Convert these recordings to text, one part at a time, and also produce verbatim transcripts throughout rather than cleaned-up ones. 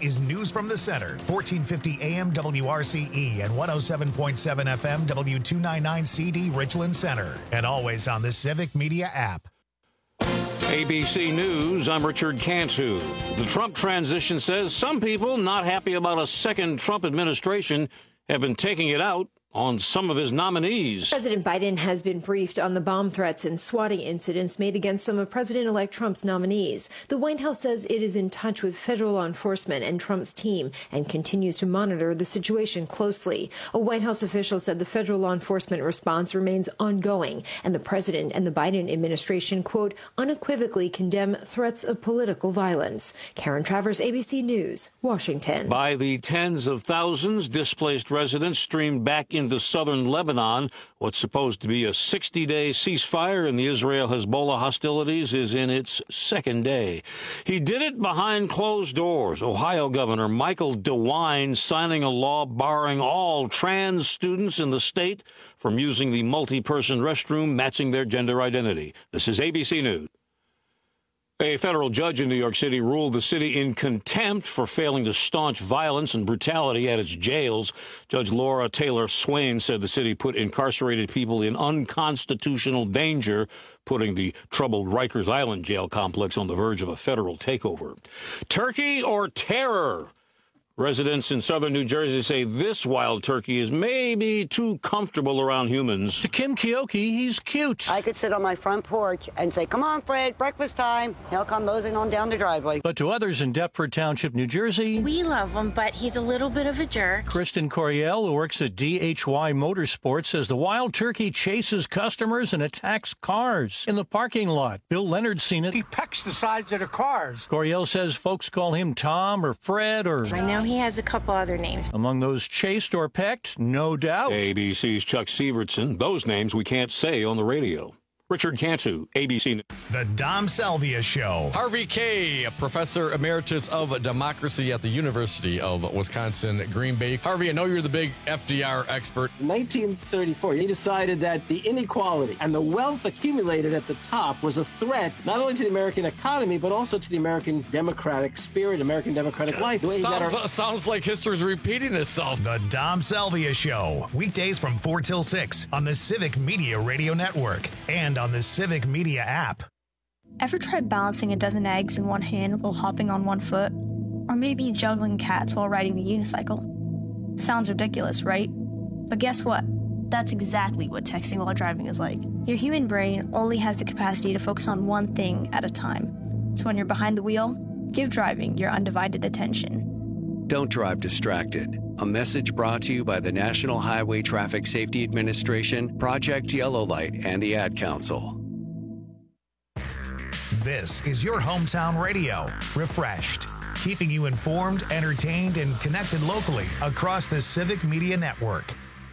is News from the Center, fourteen fifty A M W R C E and one oh seven point seven F M W two ninety-nine C D Richland Center. And always on the Civic Media app. A B C News, I'm Richard Cantu. The Trump transition says some people not happy about a second Trump administration have been taking it out on some of his nominees. President Biden has been briefed on the bomb threats and swatting incidents made against some of President-elect Trump's nominees. The White House says it is in touch with federal law enforcement and Trump's team and continues to monitor the situation closely. A White House official said the federal law enforcement response remains ongoing, and the president and the Biden administration, quote, unequivocally condemn threats of political violence. Karen Travers, A B C News, Washington. By the tens of thousands, displaced residents streamed back in into southern Lebanon. What's supposed to be a sixty-day ceasefire in the Israel-Hezbollah hostilities is in its second day. He did it behind closed doors. Ohio Governor Michael DeWine signing a law barring all trans students in the state from using the multi-person restroom matching their gender identity. This is A B C News. A federal judge in New York City ruled the city in contempt for failing to staunch violence and brutality at its jails. Judge Laura Taylor Swain said the city put incarcerated people in unconstitutional danger, putting the troubled Rikers Island jail complex on the verge of a federal takeover. Turkey or terror? Residents in southern New Jersey say this wild turkey is maybe too comfortable around humans. To Kim Kioki, he's cute. I could sit on my front porch and say, come on, Fred, breakfast time. He'll come moseying on down the driveway. But to others in Deptford Township, New Jersey, we love him, but he's a little bit of a jerk. Kristen Coriel, who works at D H Y Motorsports, says the wild turkey chases customers and attacks cars in the parking lot. Bill Leonard's seen it. He pecks the sides of the cars. Coriel says folks call him Tom or Fred or... I know he has a couple other names. Among those chased or pecked, no doubt. A B C's Chuck Sievertson. Those names we can't say on the radio. Richard Cantu, A B C News. The Dom Salvia Show. Harvey Kaye, Professor Emeritus of Democracy at the University of Wisconsin, Green Bay. Harvey, I know you're the big F D R expert. In nineteen thirty-four, he decided that the inequality and the wealth accumulated at the top was a threat not only to the American economy, but also to the American democratic spirit, American democratic life. The way sounds, our- sounds like history's repeating itself. The Dom Salvia Show. Weekdays from four till six on the Civic Media Radio Network and on the Civic Media app. Ever tried balancing a dozen eggs in one hand while hopping on one foot? Or maybe juggling cats while riding the unicycle? Sounds ridiculous, right? But guess what? That's exactly what texting while driving is like. Your human brain only has the capacity to focus on one thing at a time. So when you're behind the wheel, give driving your undivided attention. Don't drive distracted. A message brought to you by the National Highway Traffic Safety Administration, Project Yellow Light, and the Ad Council. This is your hometown radio, Refreshed, keeping you informed, entertained, and connected locally across the Civic Media Network.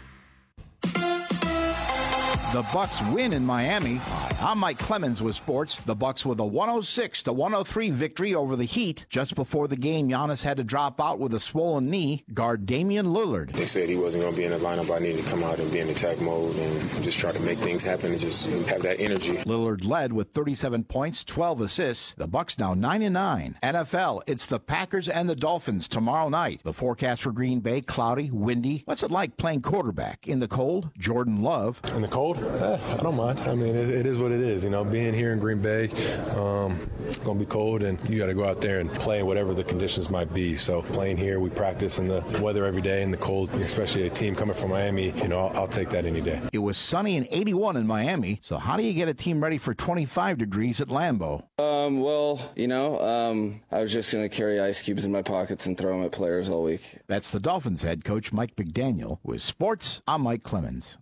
The Bucks win in Miami. Hi, I'm Mike Clemens with sports. The Bucks with a one oh six to one oh three victory over the Heat. Just before the game, Giannis had to drop out with a swollen knee. Guard Damian Lillard. They said he wasn't going to be in the lineup. I needed to come out and be in attack mode and just try to make things happen and just have that energy. Lillard led with thirty-seven points, twelve assists. The Bucks now nine and nine. N F L, it's the Packers and the Dolphins tomorrow night. The forecast for Green Bay, cloudy, windy. What's it like playing quarterback in the cold? Jordan Love. In the cold? Eh, I don't mind. I mean, it, it is what it is. You know, being here in Green Bay, um, it's going to be cold, and you got to go out there and play whatever the conditions might be. So playing here, we practice in the weather every day in the cold, especially a team coming from Miami. You know, I'll, I'll take that any day. It was sunny and eighty-one in Miami. So how do you get a team ready for twenty-five degrees at Lambeau? Um, well, you know, um, I was just going to carry ice cubes in my pockets and throw them at players all week. That's the Dolphins head coach, Mike McDaniel. With sports, I'm Mike Clemens.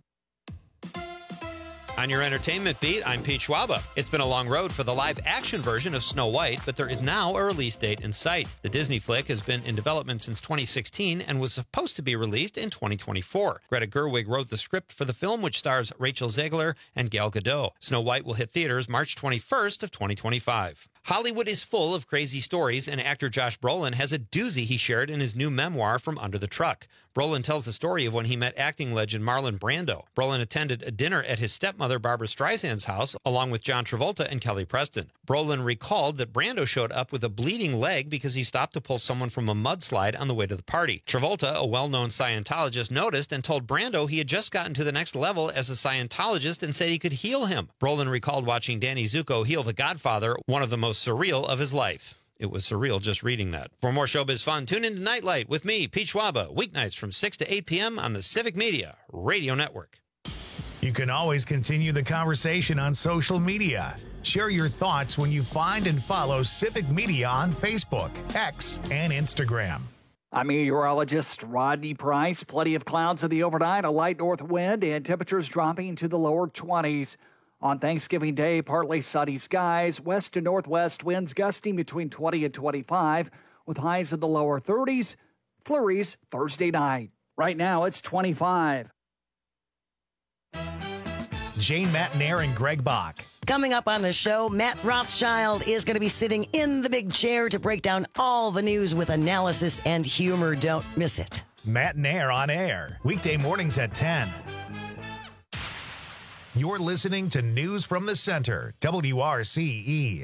On your entertainment beat, I'm Pete Schwaba. It's been a long road for the live-action version of Snow White, but there is now a release date in sight. The Disney flick has been in development since twenty sixteen and was supposed to be released in twenty twenty-four. Greta Gerwig wrote the script for the film, which stars Rachel Zegler and Gal Gadot. Snow White will hit theaters March twenty-first of twenty twenty-five. Hollywood is full of crazy stories, and actor Josh Brolin has a doozy he shared in his new memoir, From Under the Truck. Brolin tells the story of when he met acting legend Marlon Brando. Brolin attended a dinner at his stepmother Barbara Streisand's house, along with John Travolta and Kelly Preston. Brolin recalled that Brando showed up with a bleeding leg because he stopped to pull someone from a mudslide on the way to the party. Travolta, a well-known Scientologist, noticed and told Brando he had just gotten to the next level as a Scientologist and said he could heal him. Brolin recalled watching Danny Zuko heal The Godfather, one of the most surreal of his life. It was surreal just reading that. For more showbiz fun, tune in to Nightlight with me, Pete Schwaba, weeknights from six to eight p.m. on the Civic Media Radio Network. You can always continue the conversation on social media. Share your thoughts when you find and follow Civic Media on Facebook, X, and Instagram. I'm meteorologist Rodney Price. Plenty of clouds in the overnight, a light north wind, and temperatures dropping to the lower twenties. On Thanksgiving Day, partly sunny skies, west to northwest winds gusting between twenty and twenty-five, with highs in the lower thirties. Flurries Thursday night. Right now, it's twenty-five. Jane Matnair and Greg Bach. Coming up on the show, Matt Rothschild is going to be sitting in the big chair to break down all the news with analysis and humor. Don't miss it. Matnair on air, weekday mornings at ten. You're listening to News from the Center, W R C E.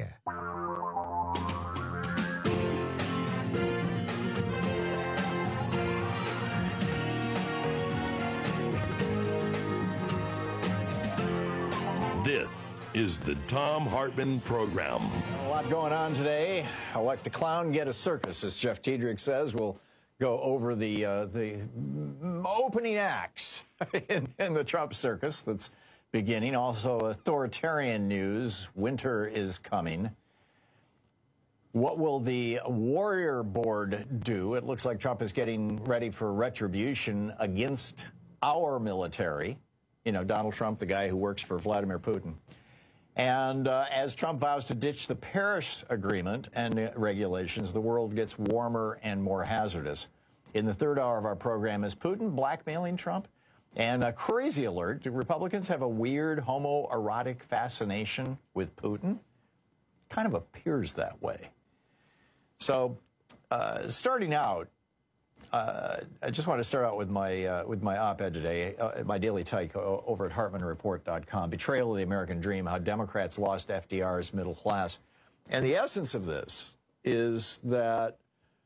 This is the Thom Hartmann Program. A lot going on today. I like the clown get a circus, as Jeff Tiedrich says. We'll go over the uh, the opening acts in, in the Trump circus that's beginning. Also, authoritarian news. Winter is coming. What will the Warrior Board do? It looks like Trump is getting ready for retribution against our military. You know, Donald Trump, the guy who works for Vladimir Putin. And uh, as Trump vows to ditch the Paris Agreement and uh, regulations, the world gets warmer and more hazardous. In the third hour of our program, is Putin blackmailing Trump? And a crazy alert, do Republicans have a weird homoerotic fascination with Putin? Kind of appears that way. So, uh, starting out, uh, I just want to start out with my uh, with my op-ed today, uh, my daily take over at Hartmann Report dot com. Betrayal of the American Dream, how Democrats lost F D R's middle class. And the essence of this is that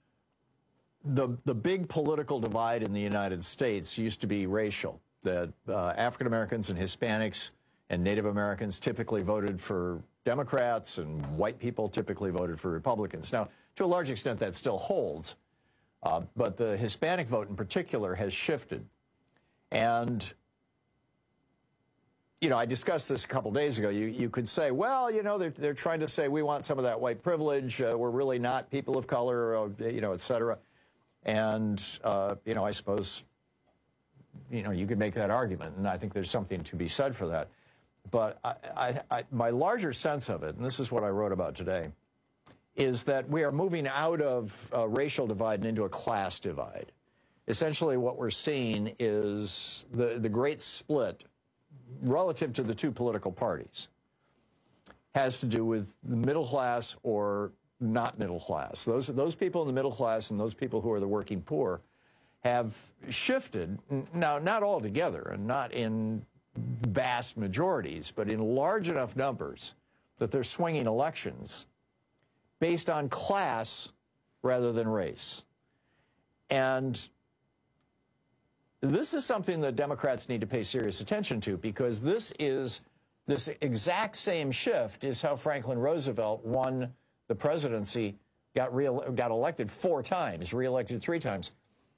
the the big political divide in the United States used to be racial, that uh, African Americans and Hispanics and Native Americans typically voted for Democrats and white people typically voted for Republicans. Now, to a large extent, that still holds, uh, but the Hispanic vote in particular has shifted. And, you know, I discussed this a couple days ago. You, you could say, well, you know, they're, they're trying to say we want some of that white privilege. Uh, we're really not people of color, uh, you know, et cetera. And, uh, you know, I suppose, you know, you could make that argument, and I think there's something to be said for that. But I, I, I, my larger sense of it, and this is what I wrote about today, is that we are moving out of uh, racial divide and into a class divide. Essentially, what we're seeing is the, the great split relative to the two political parties has to do with the middle class or not middle class. Those, those people in the middle class and those people who are the working poor have shifted, now not all together and not in vast majorities, but in large enough numbers that they're swinging elections based on class rather than race. And this is something that Democrats need to pay serious attention to, because this is, this exact same shift is how Franklin Roosevelt won the presidency, got, re got elected four times, reelected three times,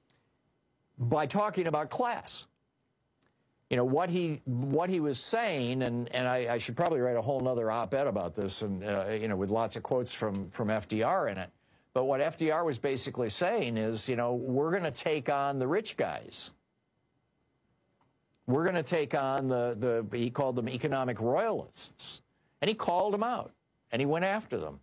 by talking about class. You know, what he what he was saying, and, and I, I should probably write a whole nother op-ed about this, and, uh, you know, with lots of quotes from, from F D R in it. But what F D R was basically saying is, you know, we're going to take on the rich guys. We're going to take on the, the, he called them economic royalists. And he called them out, and he went after them.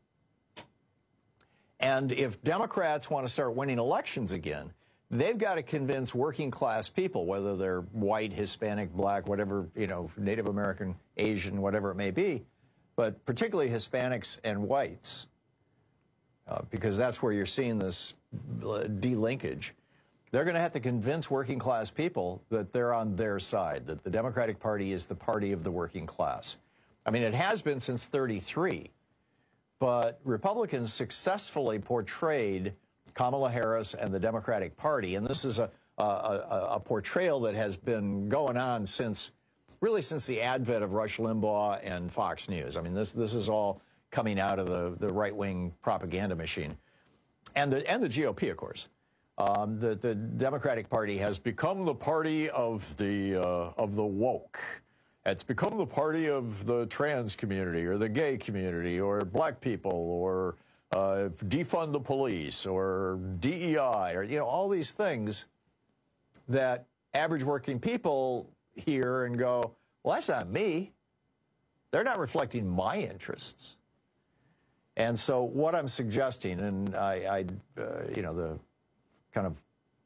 And if Democrats want to start winning elections again, they've got to convince working class people, whether they're white, Hispanic, black, whatever, you know, Native American, Asian, whatever it may be, but particularly Hispanics and whites, uh, because that's where you're seeing this delinkage. They're going to have to convince working class people that they're on their side, that the Democratic Party is the party of the working class. I mean, it has been since thirty-three, but Republicans successfully portrayed Kamala Harris and the Democratic Party, and this is a, a, a, a portrayal that has been going on since, really since the advent of Rush Limbaugh and Fox News. I mean, this this is all coming out of the, the right-wing propaganda machine. And the, and the G O P, of course. Um, the, the Democratic Party has become the party of the, uh, of the woke. It's become the party of the trans community or the gay community or black people or uh, defund the police or D E I or, you know, all these things that average working people hear and go, well, that's not me. They're not reflecting my interests. And so what I'm suggesting, and I, I uh, you know, the kind of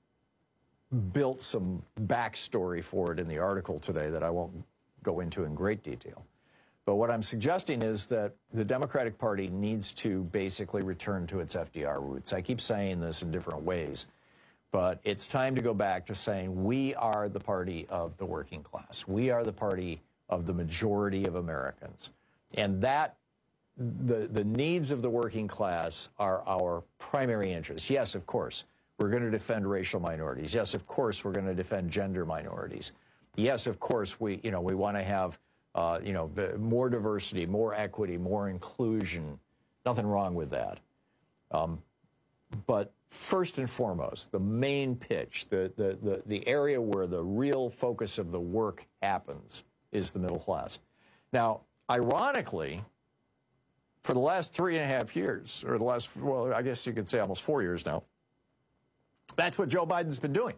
built some backstory for it in the article today that I won't go into in great detail. But what I'm suggesting is that the Democratic Party needs to basically return to its F D R roots. I keep saying this in different ways, but it's time to go back to saying we are the party of the working class. We are the party of the majority of Americans. And that The, the needs of the working class are our primary interests. Yes, of course, we're going to defend racial minorities. Yes, of course, we're going to defend gender minorities. Yes, of course, we, you know, we want to have, uh, you know, more diversity, more equity, more inclusion. Nothing wrong with that. Um, but first and foremost, the main pitch, the, the, the, the area where the real focus of the work happens is the middle class. Now, ironically, for the last three and a half years, or the last, well, I guess you could say almost four years now, that's what Joe Biden's been doing.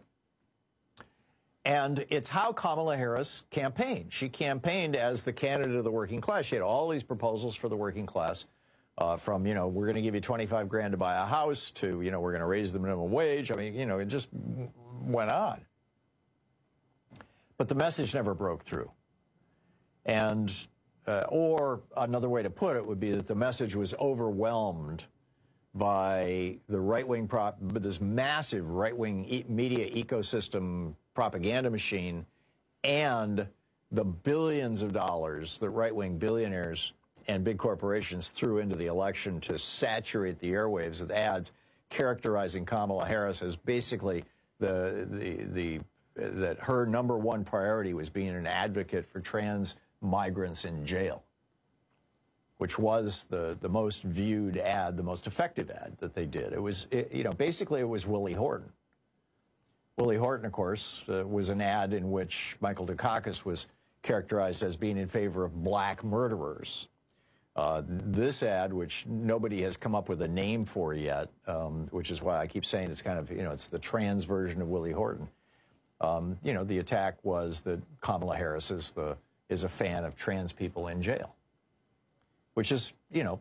And it's how Kamala Harris campaigned. She campaigned as the candidate of the working class. She had all these proposals for the working class, uh, from, you know, we're going to give you twenty-five grand to buy a house to, you know, we're going to raise the minimum wage. I mean, you know, it just went on. But the message never broke through. And Uh, or another way to put it would be that the message was overwhelmed by the right-wing prop, this massive right-wing e media ecosystem propaganda machine and the billions of dollars that right-wing billionaires and big corporations threw into the election to saturate the airwaves with ads characterizing Kamala Harris as basically the, the, the, that her number one priority was being an advocate for trans migrants in jail, which was the, the most viewed ad, the most effective ad that they did. It was, it, you know, basically it was Willie Horton. Willie Horton, of course, uh, was an ad in which Michael Dukakis was characterized as being in favor of black murderers. Uh, this ad, which nobody has come up with a name for yet, um, which is why I keep saying it's kind of, you know, it's the trans version of Willie Horton. Um, you know, the attack was that Kamala Harris is the is a fan of trans people in jail, which is, you know,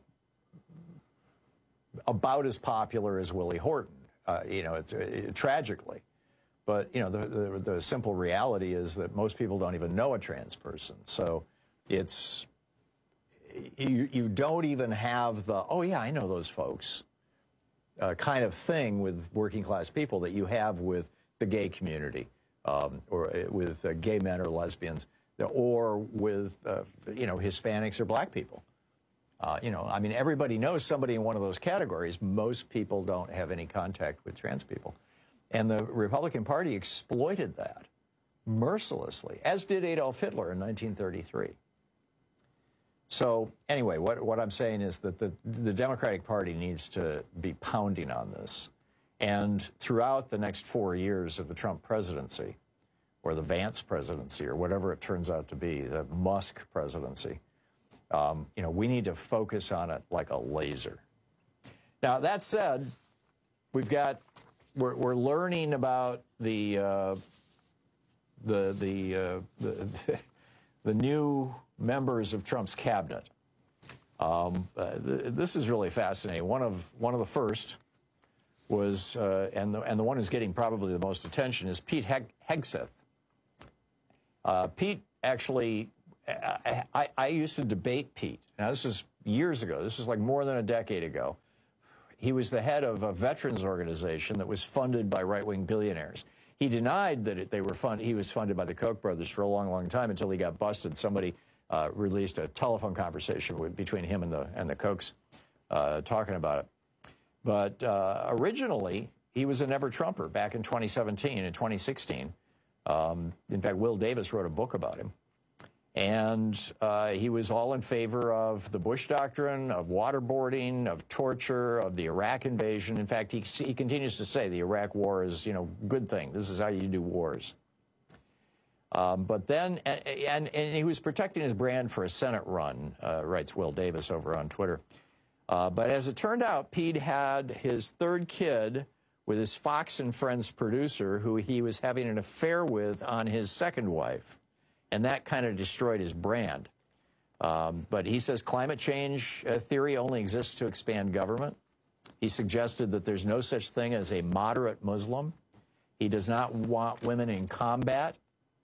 about as popular as Willie Horton, uh, you know, it's it, tragically. But, you know, the, the, the simple reality is that most people don't even know a trans person. So it's, you, you don't even have the, oh, yeah, I know those folks, uh, kind of thing with working class people that you have with the gay community, um, or uh, with uh, gay men or lesbians, or with, uh, you know, Hispanics or black people. Uh, you know, I mean, everybody knows somebody in one of those categories. Most people don't have any contact with trans people. And the Republican Party exploited that mercilessly, as did Adolf Hitler in nineteen thirty-three. So anyway, what, what I'm saying is that the, the Democratic Party needs to be pounding on this. And throughout the next four years of the Trump presidency, or the Vance presidency, or whatever it turns out to be, the Musk presidency, um, you know, we need to focus on it like a laser. Now, that said, we've got, we're, we're learning about the, uh, the, the, uh, the, the new members of Trump's cabinet. Um, uh, th this is really fascinating. One of, one of the first was, uh, and, the, and the one who's getting probably the most attention is Pete Heg Hegseth. Uh, Pete actually I, I, I used to debate Pete. Now, this is years ago. This is like more than a decade ago. He was the head of a veterans organization that was funded by right-wing billionaires. He denied that it, they were fund, he was funded by the Koch brothers for a long, long time until he got busted. Somebody uh, released a telephone conversation with, between him and the, and the Kochs uh, talking about it. But uh, originally, he was a never-Trumper back in twenty seventeen and twenty sixteen. Um, in fact, Will Davis wrote a book about him. And uh, he was all in favor of the Bush doctrine, of waterboarding, of torture, of the Iraq invasion. In fact, he, he continues to say the Iraq war is, you know, good thing. This is how you do wars. Um, but then, and, and, and he was protecting his brand for a Senate run, uh, writes Will Davis over on Twitter. Uh, but as it turned out, Pete had his third kid with his Fox and Friends producer, who he was having an affair with on his second wife. And that kind of destroyed his brand. Um, but he says climate change uh, theory only exists to expand government. He suggested that there's no such thing as a moderate Muslim. He does not want women in combat.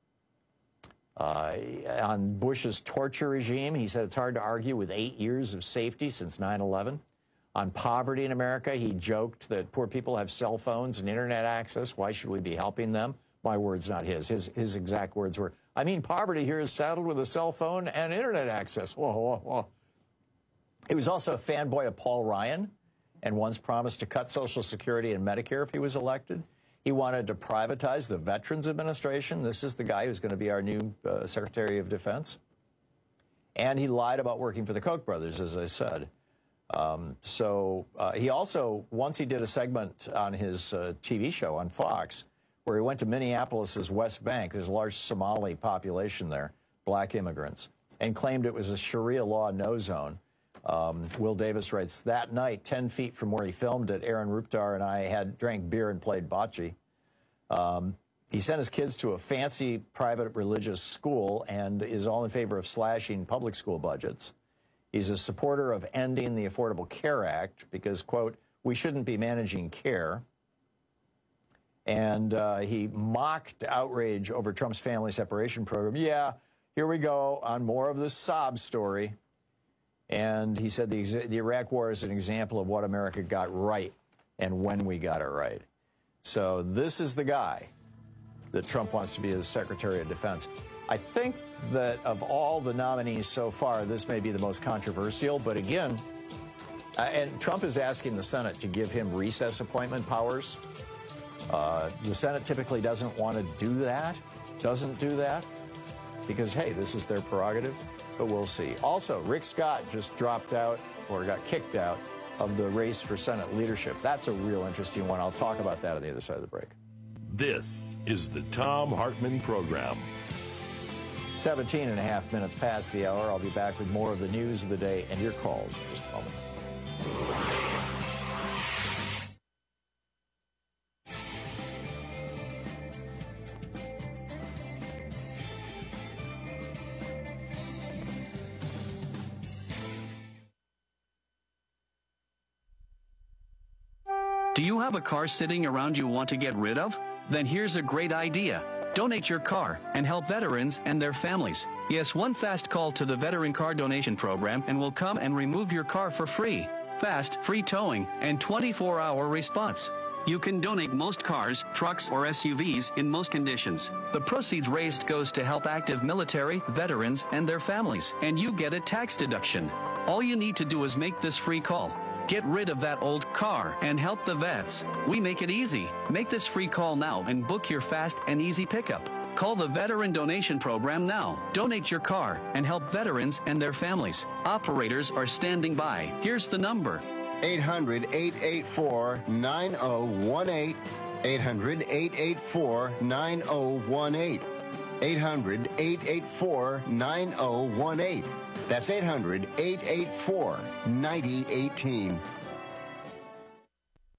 Uh, on Bush's torture regime, he said it's hard to argue with eight years of safety since nine eleven. On poverty in America, he joked that poor people have cell phones and internet access. Why should we be helping them? My words, not his. His, his exact words were, I mean, poverty here is saddled with a cell phone and internet access. Whoa, whoa, whoa. He was also a fanboy of Paul Ryan and once promised to cut Social Security and Medicare if he was elected. He wanted to privatize the Veterans Administration. This is the guy who's going to be our new uh, Secretary of Defense. And he lied about working for the Koch brothers, as I said. Um, so uh, he also, once he did a segment on his uh, T V show on Fox, where he went to Minneapolis's West Bank, there's a large Somali population there, black immigrants, and claimed it was a Sharia law no zone. Um, Will Davis writes, that night, ten feet from where he filmed it, Aaron Ruptar and I had drank beer and played bocce. Um, he sent his kids to a fancy private religious school and is all in favor of slashing public school budgets. He's a supporter of ending the Affordable Care Act because, quote, we shouldn't be managing care. And uh, he mocked outrage over Trump's family separation program. Yeah, here we go on more of this sob story. And he said the, the Iraq war is an example of what America got right and when we got it right. So this is the guy that Trump wants to be his Secretary of Defense. I think that of all the nominees so far, this may be the most controversial. But again, uh, and Trump is asking the Senate to give him recess appointment powers. Uh, the Senate typically doesn't want to do that, doesn't do that, because, hey, this is their prerogative, but we'll see. Also, Rick Scott just dropped out or got kicked out of the race for Senate leadership. That's a real interesting one. I'll talk about that on the other side of the break. This is the Thom Hartmann Program. seventeen and a half minutes past the hour. I'll be back with more of the news of the day and your calls in just a moment. Do you have a car sitting around you want to get rid of? Then here's a great idea. Donate your car and help veterans and their families. Yes, one fast call to the Veteran Car Donation Program and we'll come and remove your car for free. Fast, free towing, and twenty-four hour response. You can donate most cars, trucks, or S U Vs in most conditions. The proceeds raised goes to help active military, veterans, and their families, and you get a tax deduction. All you need to do is make this free call. Get rid of that old car and help the vets. We make it easy. Make this free call now and book your fast and easy pickup. Call the Veteran Donation Program now. Donate your car and help veterans and their families. Operators are standing by. Here's the number. eight hundred, eight eight four, nine oh one eight. eight hundred, eight eight four, nine oh one eight. eight hundred, eight eight four, nine oh one eight. That's eight hundred, eight eight four, nine oh one eight.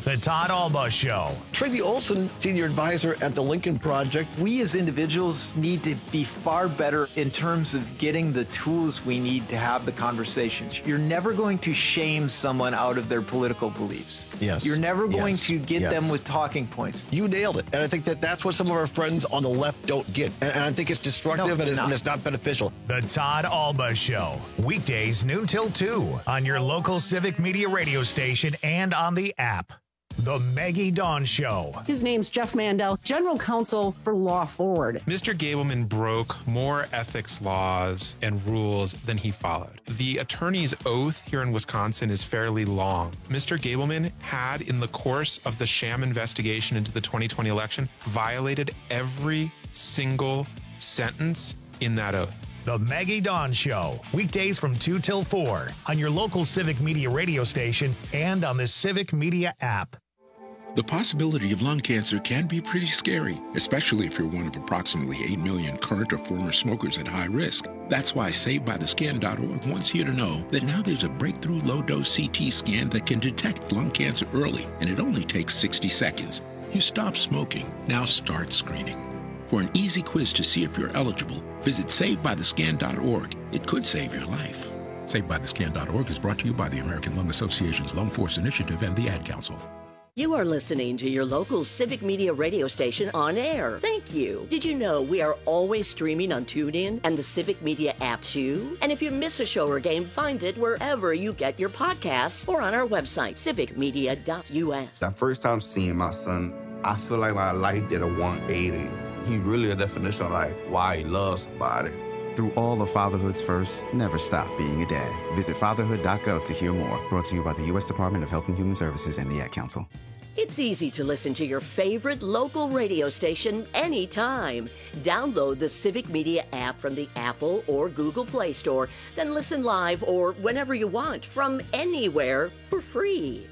The Todd Alba Show. Tracy Olson, senior advisor at the Lincoln Project. We as individuals need to be far better in terms of getting the tools we need to have the conversations. You're never going to shame someone out of their political beliefs. Yes. You're never going Yes. to get Yes. them with talking points. You nailed it. And I think that that's what some of our friends on the left don't get. And, and I think it's destructive No, and, it's, not. and it's not beneficial. The Todd Alba Show. Weekdays noon till two on your local Civic Media radio station and on the app. The Maggie Dawn Show. His name's Jeff Mandel, General Counsel for Law Forward. Mister Gableman broke more ethics laws and rules than he followed. The attorney's oath here in Wisconsin is fairly long. Mister Gableman had, in the course of the sham investigation into the twenty twenty election, violated every single sentence in that oath. The Maggie Dawn Show. Weekdays from two till four on your local Civic Media radio station and on the Civic Media app. The possibility of lung cancer can be pretty scary, especially if you're one of approximately eight million current or former smokers at high risk. That's why Saved By The Scan dot org wants you to know that now there's a breakthrough low-dose C T scan that can detect lung cancer early, and it only takes sixty seconds. You stop smoking, now start screening. For an easy quiz to see if you're eligible, visit Saved By The Scan dot org. It could save your life. Saved By The Scan dot org is brought to you by the American Lung Association's Lung Force Initiative and the Ad Council. You are listening to your local Civic Media radio station on air. Thank you. Did you know we are always streaming on TuneIn and the Civic Media app too? And if you miss a show or game, find it wherever you get your podcasts or on our website, civic media dot U S. That first time seeing my son, I feel like my life did a one eighty. He really a definition of like why he loves somebody. Through all of fatherhood's first, never stop being a dad. Visit fatherhood dot gov to hear more. Brought to you by the U S Department of Health and Human Services and the Ad Council. It's easy to listen to your favorite local radio station anytime. Download the Civic Media app from the Apple or Google Play Store, then listen live or whenever you want from anywhere for free.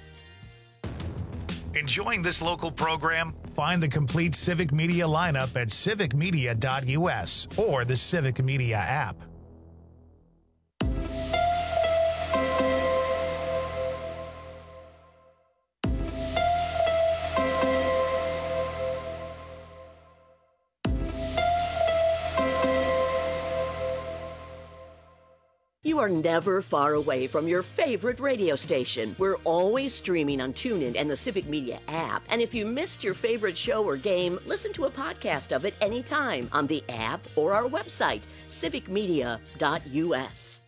Enjoying this local program? Find the complete Civic Media lineup at civic media dot U S or the Civic Media app. You are never far away from your favorite radio station. We're always streaming on TuneIn and the Civic Media app. And if you missed your favorite show or game, listen to a podcast of it anytime on the app or our website, civic media dot U S.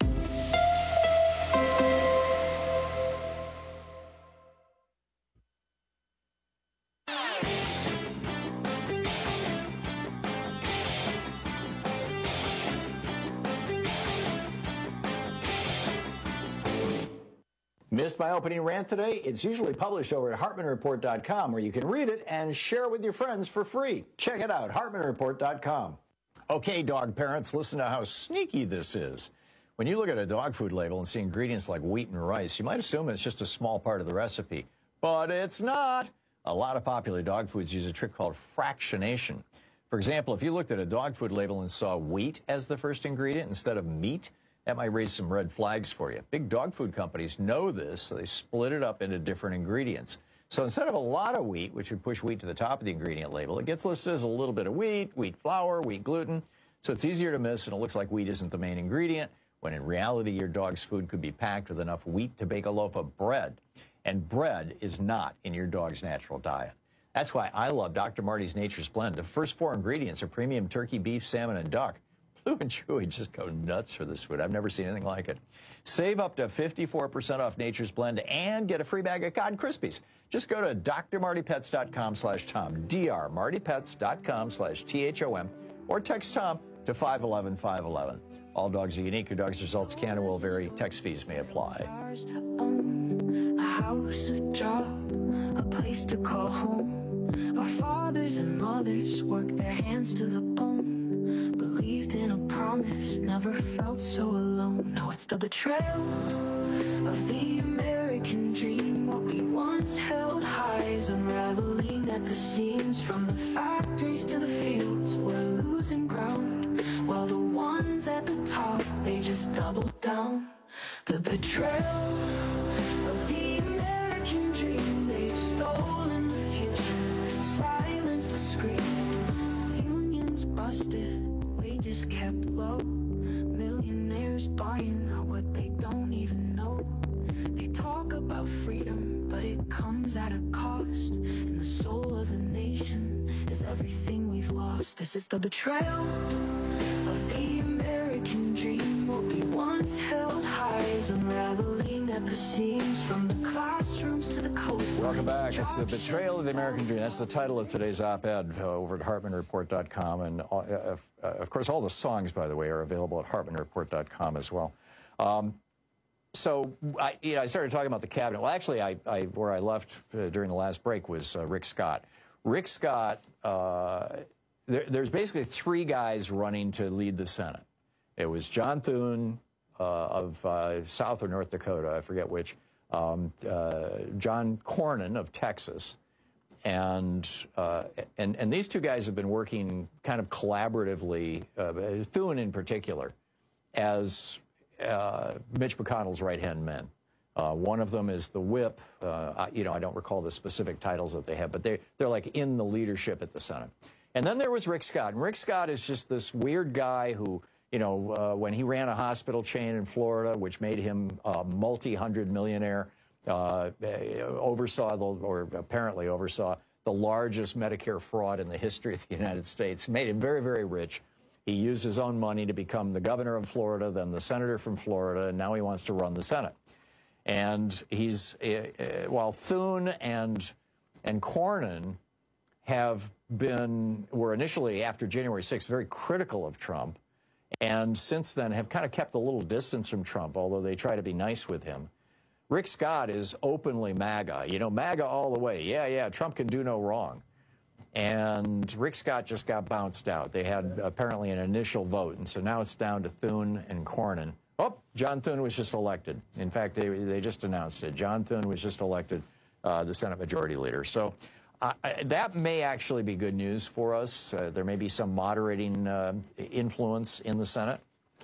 Missed my opening rant today? It's usually published over at hartman report dot com, where you can read it and share it with your friends for free. Check it out, hartman report dot com. Okay, dog parents, listen to how sneaky this is. When you look at a dog food label and see ingredients like wheat and rice, you might assume it's just a small part of the recipe. But it's not. A lot of popular dog foods use a trick called fractionation. For example, if you looked at a dog food label and saw wheat as the first ingredient instead of meat, that might raise some red flags for you. Big dog food companies know this, so they split it up into different ingredients. So instead of a lot of wheat, which would push wheat to the top of the ingredient label, it gets listed as a little bit of wheat, wheat flour, wheat gluten. So it's easier to miss, and it looks like wheat isn't the main ingredient, when in reality your dog's food could be packed with enough wheat to bake a loaf of bread. And bread is not in your dog's natural diet. That's why I love Doctor Marty's Nature's Blend. The first four ingredients are premium turkey, beef, salmon, and duck. Blue and Chewy just go nuts for this food. I've never seen anything like it. Save up to fifty-four percent off Nature's Blend and get a free bag of Cod Krispies. Just go to d r marty pets dot com slash Tom, d r marty pets dot com slash T H O M, or text Tom to five one one, five one one. All dogs are unique. Your dog's results can and will vary. Text fees may apply. A house, a job, a place to call home. Our fathers and mothers worked their hands to the bone. Believed in a promise, never felt so alone. Now it's the betrayal of the American dream. What we once held high is unraveling at the seams. From the factories to the fields, we're losing ground, while the ones at the top, they just double down. The betrayal of the American dream, they've stolen the future, silence the scream. Unions busted, wages kept low. Millionaires buying out what they don't even know. They talk about freedom, but it comes at a cost. And the soul of the nation is everything we've lost. This is the betrayal of the American dream. What we once held high is unraveling at the seams, from the classrooms to the coast. Welcome back. It's the betrayal of the American dream. That's the title of today's op-ed uh, over at Hartman Report dot com. And, uh, uh, uh, of course, all the songs, by the way, are available at Hartman Report dot com as well. Um, so I, you know, I started talking about the cabinet. Well, actually, I, I, where I left uh, during the last break was uh, Rick Scott. Rick Scott, uh, there, there's basically three guys running to lead the Senate. It was John Thune uh, of uh, South or North Dakota, I forget which, um, uh, John Cornyn of Texas, and, uh, and and these two guys have been working kind of collaboratively, uh, Thune in particular, as uh, Mitch McConnell's right-hand men. Uh, one of them is the whip. Uh, I, you know, I don't recall the specific titles that they have, but they they're like in the leadership at the Senate. And then there was Rick Scott, and Rick Scott is just this weird guy who, you know, uh, when he ran a hospital chain in Florida, which made him a multi-hundred millionaire, uh, oversaw the, or apparently oversaw the largest Medicare fraud in the history of the United States, made him very, very rich. He used his own money to become the governor of Florida, then the senator from Florida, and now he wants to run the Senate. And he's, uh, uh, while Thune and, and Cornyn have been, were initially after January sixth very critical of Trump, and since then have kind of kept a little distance from Trump, although they try to be nice with him. Rick Scott is openly MAGA, you know, MAGA all the way. Yeah, yeah, Trump can do no wrong. And Rick Scott just got bounced out. They had apparently an initial vote, and so now it's down to Thune and Cornyn. Oh, John Thune was just elected. In fact, they, they just announced it. John Thune was just elected uh, the Senate Majority Leader. So uh, that may actually be good news for us. Uh, there may be some moderating uh, influence in the Senate.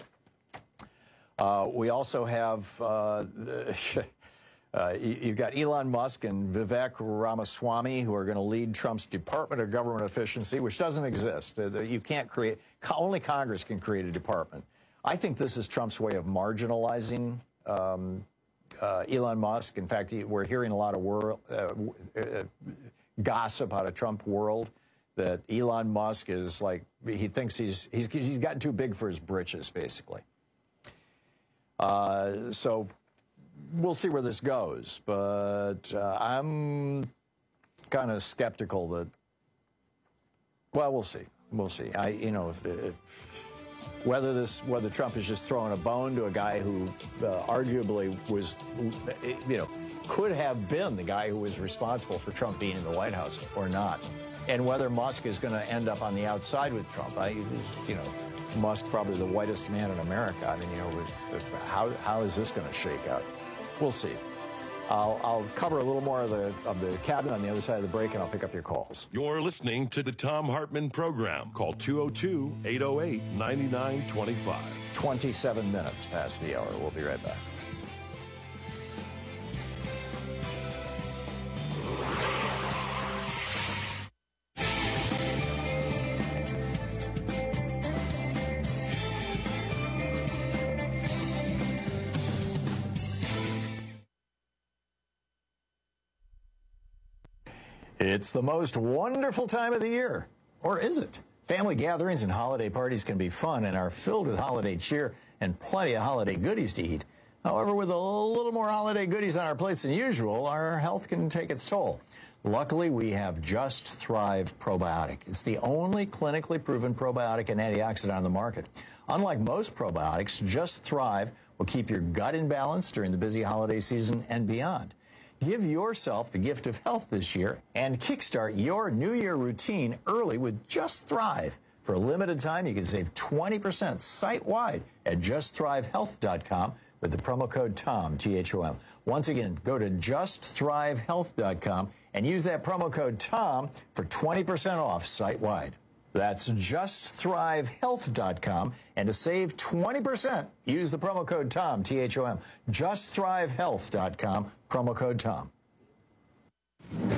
Uh, we also have, uh, uh, you've got Elon Musk and Vivek Ramaswamy, who are going to lead Trump's Department of Government Efficiency, which doesn't exist. Uh, you can't create, only Congress can create a department. I think this is Trump's way of marginalizing um, uh, Elon Musk. In fact, we're hearing a lot of world, uh, uh, gossip out of Trump world that Elon Musk is like, he thinks he's, he's, he's gotten too big for his britches, basically. Uh, so we'll see where this goes. But uh, I'm kind of skeptical that, well, we'll see. We'll see. I, you know, if, if Whether this, whether Trump is just throwing a bone to a guy who uh, arguably was, you know, could have been the guy who was responsible for Trump being in the White House or not, and whether Musk is going to end up on the outside with Trump. I, you know, Musk probably the whitest man in America. I mean, you know, with, with how how is this going to shake out? We'll see. I'll, I'll cover a little more of the, of the cabinet on the other side of the break, and I'll pick up your calls. You're listening to the Thom Hartmann Program. Call two oh two, eight oh eight, nine nine two five. twenty-seven minutes past the hour. We'll be right back. It's the most wonderful time of the year. Or is it? Family gatherings and holiday parties can be fun and are filled with holiday cheer and plenty of holiday goodies to eat. However, with a little more holiday goodies on our plates than usual, our health can take its toll. Luckily, we have Just Thrive Probiotic. It's the only clinically proven probiotic and antioxidant on the market. Unlike most probiotics, Just Thrive will keep your gut in balance during the busy holiday season and beyond. Give yourself the gift of health this year and kickstart your New Year routine early with Just Thrive. For a limited time, you can save twenty percent site-wide at just thrive health dot com with the promo code TOM, T H O M. Once again, go to just thrive health dot com and use that promo code TOM for twenty percent off site-wide. That's just thrive health dot com, and to save twenty percent, use the promo code TOM, T H O M. just thrive health dot com, promo code TOM.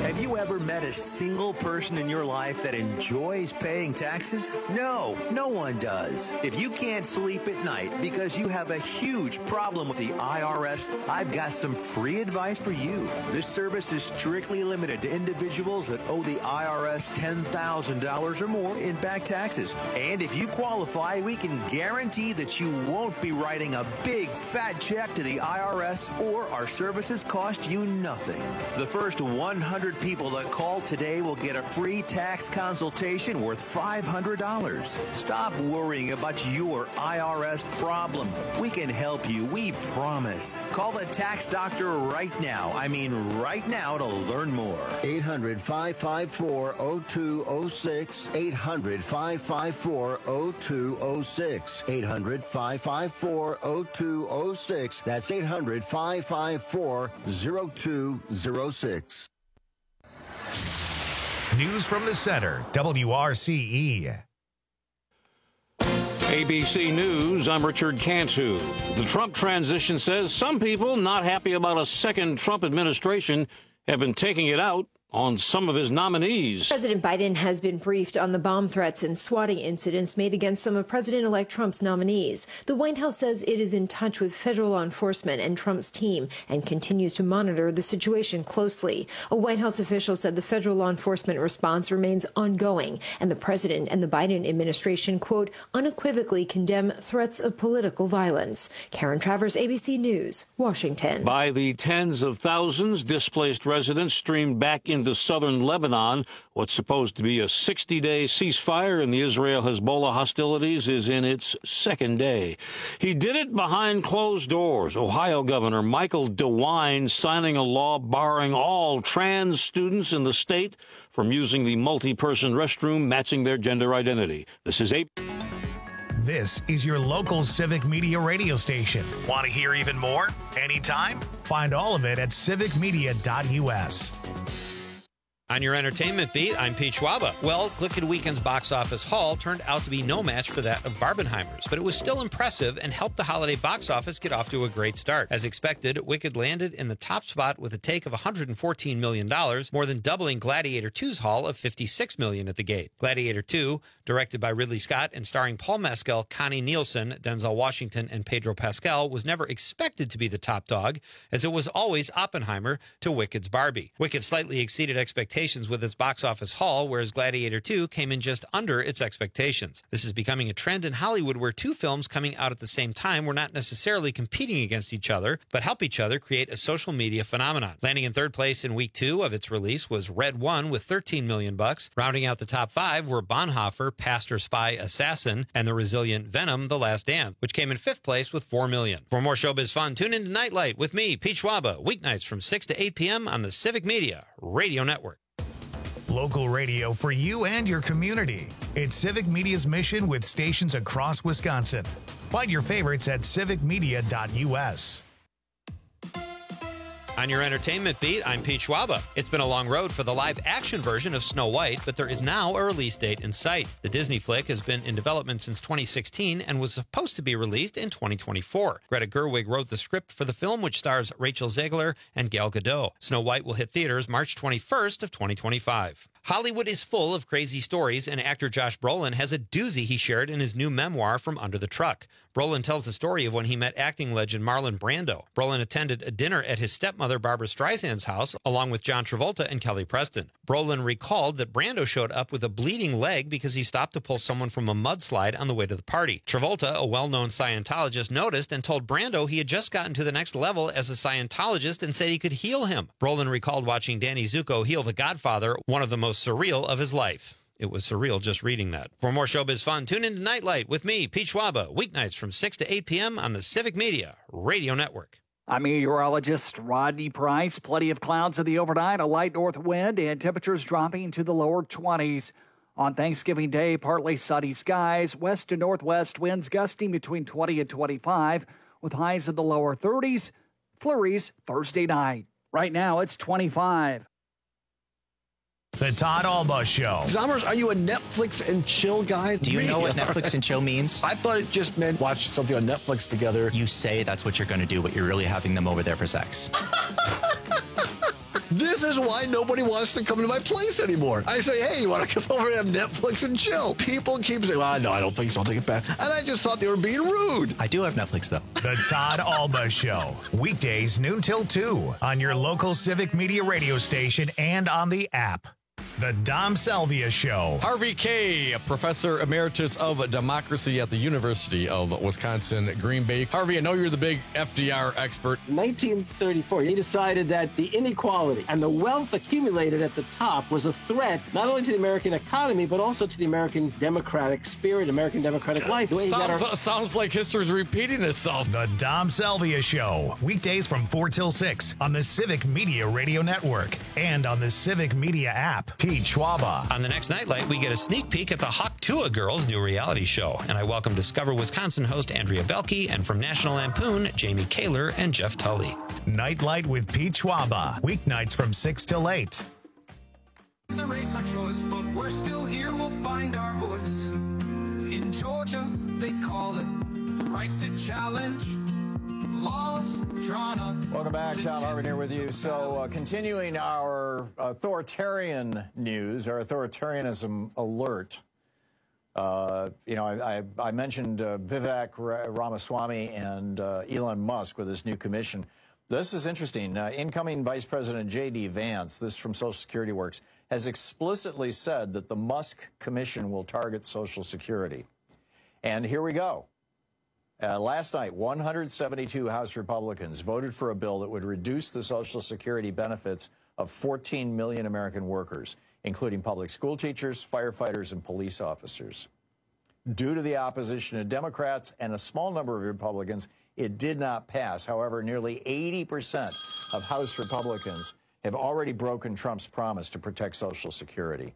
Have you ever met a single person in your life that enjoys paying taxes? No, no one does. If you can't sleep at night because you have a huge problem with the I R S, I've got some free advice for you. This service is strictly limited to individuals that owe the I R S ten thousand dollars or more in back taxes. And if you qualify, we can guarantee that you won't be writing a big fat check to the I R S, or our services cost you nothing. The first one hundred people that call today will get a free tax consultation worth five hundred dollars. Stop worrying about your I R S problem. We can help you, we promise. Call the tax doctor right now. I mean right now to learn more. eight hundred, five five four, oh two oh six. eight hundred, five five four, oh two oh six. eight hundred, five five four, oh two oh six. That's eight hundred, five five four, oh two oh six. News from the center, W R C E. A B C News, I'm Richard Cantu. The Trump transition says some people not happy about a second Trump administration have been taking it out on some of his nominees. President Biden has been briefed on the bomb threats and swatting incidents made against some of President-elect Trump's nominees. The White House says it is in touch with federal law enforcement and Trump's team and continues to monitor the situation closely. A White House official said the federal law enforcement response remains ongoing, and the president and the Biden administration, quote, unequivocally condemn threats of political violence. Karen Travers, A B C News, Washington. By the tens of thousands, displaced residents streamed back in into southern Lebanon. What's supposed to be a sixty-day ceasefire in the Israel-Hezbollah hostilities is in its second day. He did it behind closed doors. Ohio Governor Michael DeWine signing a law barring all trans students in the state from using the multi-person restroom matching their gender identity. This is a... This is your local Civic Media radio station. Want to hear even more? Anytime? Find all of it at civic media dot U S. On your entertainment beat, I'm Pete Schwaba. Well, Glicked Weekend's box office haul turned out to be no match for that of Barbenheimer's, but it was still impressive and helped the holiday box office get off to a great start. As expected, Wicked landed in the top spot with a take of one hundred fourteen million dollars, more than doubling Gladiator two's haul of fifty-six million dollars at the gate. Gladiator two, directed by Ridley Scott and starring Paul Mescal, Connie Nielsen, Denzel Washington, and Pedro Pascal, was never expected to be the top dog, as it was always Oppenheimer to Wicked's Barbie. Wicked slightly exceeded expectations with its box office haul, whereas Gladiator two came in just under its expectations. This is becoming a trend in Hollywood where two films coming out at the same time were not necessarily competing against each other, but help each other create a social media phenomenon. Landing in third place in week two of its release was Red One with thirteen million bucks. Rounding out the top five were Bonhoeffer, Pastor, Spy, Assassin, and the resilient Venom, The Last Dance, which came in fifth place with four million. For more showbiz fun, tune in to Nightlight with me, Pete Schwaba, weeknights from six to eight p.m. on the Civic Media Radio Network. Local radio for you and your community. It's Civic Media's mission with stations across Wisconsin. Find your favorites at civic media dot U S. On your entertainment beat, I'm Pete Schwaba. It's been a long road for the live-action version of Snow White, but there is now a release date in sight. The Disney flick has been in development since twenty sixteen and was supposed to be released in twenty twenty-four. Greta Gerwig wrote the script for the film, which stars Rachel Zegler and Gal Gadot. Snow White will hit theaters March twenty-first of twenty twenty-five. Hollywood is full of crazy stories, and actor Josh Brolin has a doozy he shared in his new memoir, From Under the Truck. Brolin tells the story of when he met acting legend Marlon Brando. Brolin attended a dinner at his stepmother Barbara Streisand's house, along with John Travolta and Kelly Preston. Brolin recalled that Brando showed up with a bleeding leg because he stopped to pull someone from a mudslide on the way to the party. Travolta, a well-known Scientologist, noticed and told Brando he had just gotten to the next level as a Scientologist and said he could heal him. Brolin recalled watching Danny Zuko heal The Godfather, one of the most surreal of his life. It was surreal just reading that. For more showbiz fun, tune in to Nightlight with me, Pete Schwaba, weeknights from six to eight p.m. on the Civic Media Radio Network. I'm meteorologist Rodney Price. Plenty of clouds in the overnight, a light north wind, and temperatures dropping to the lower twenties. On Thanksgiving Day, partly sunny skies, west to northwest winds gusting between twenty and twenty-five, with highs in the lower thirties. Flurries Thursday night. Right now, it's twenty-five. The Todd Alba Show. Zommers, are you a Netflix and chill guy? Do you Me? know what Netflix and chill means? I thought it just meant watch something on Netflix together. You say that's what you're going to do, but you're really having them over there for sex. This This is why nobody wants to come to my place anymore. I say, hey, you want to come over and have Netflix and chill? People keep saying, well, no, I don't think so. I'll take it back. And I just thought they were being rude. I do have Netflix, though. The Todd Alba Show. Weekdays noon till two on your local Civic Media radio station and on the app. The Dom Salvia Show. Harvey Kaye, Professor Emeritus of Democracy at the University of Wisconsin, Green Bay. Harvey, I know you're the big F D R expert. nineteen thirty-four, he decided that the inequality and the wealth accumulated at the top was a threat not only to the American economy, but also to the American democratic spirit, American democratic life. The way he got Sounds, our- sounds like history's repeating itself. The Dom Salvia Show. Weekdays from four till six on the Civic Media Radio Network and on the Civic Media app. Pete Schwaba. On the next Nightlight, we get a sneak peek at the Hawktua Girls' new reality show. And I welcome Discover Wisconsin host Andrea Belke and from National Lampoon, Jamie Kaler and Jeff Tully. Nightlight with Pete Schwaba. Weeknights from six till eight. It's a race of choice, but we're still here, we'll find our voice. In Georgia, they call it the right to challenge. Laws drawn up. Welcome back. Tom Hartman here with you. So, uh, continuing our authoritarian news, our authoritarianism alert. Uh, you know, I, I, I mentioned uh, Vivek Ramaswamy and uh, Elon Musk with this new commission. This is interesting. Uh, incoming Vice President J D Vance, this from Social Security Works, has explicitly said that the Musk commission will target Social Security. And here we go. Uh, last night, one hundred seventy-two House Republicans voted for a bill that would reduce the Social Security benefits of fourteen million American workers, including public school teachers, firefighters, and police officers. Due to the opposition of Democrats and a small number of Republicans, it did not pass. However, nearly eighty percent of House Republicans have already broken Trump's promise to protect Social Security.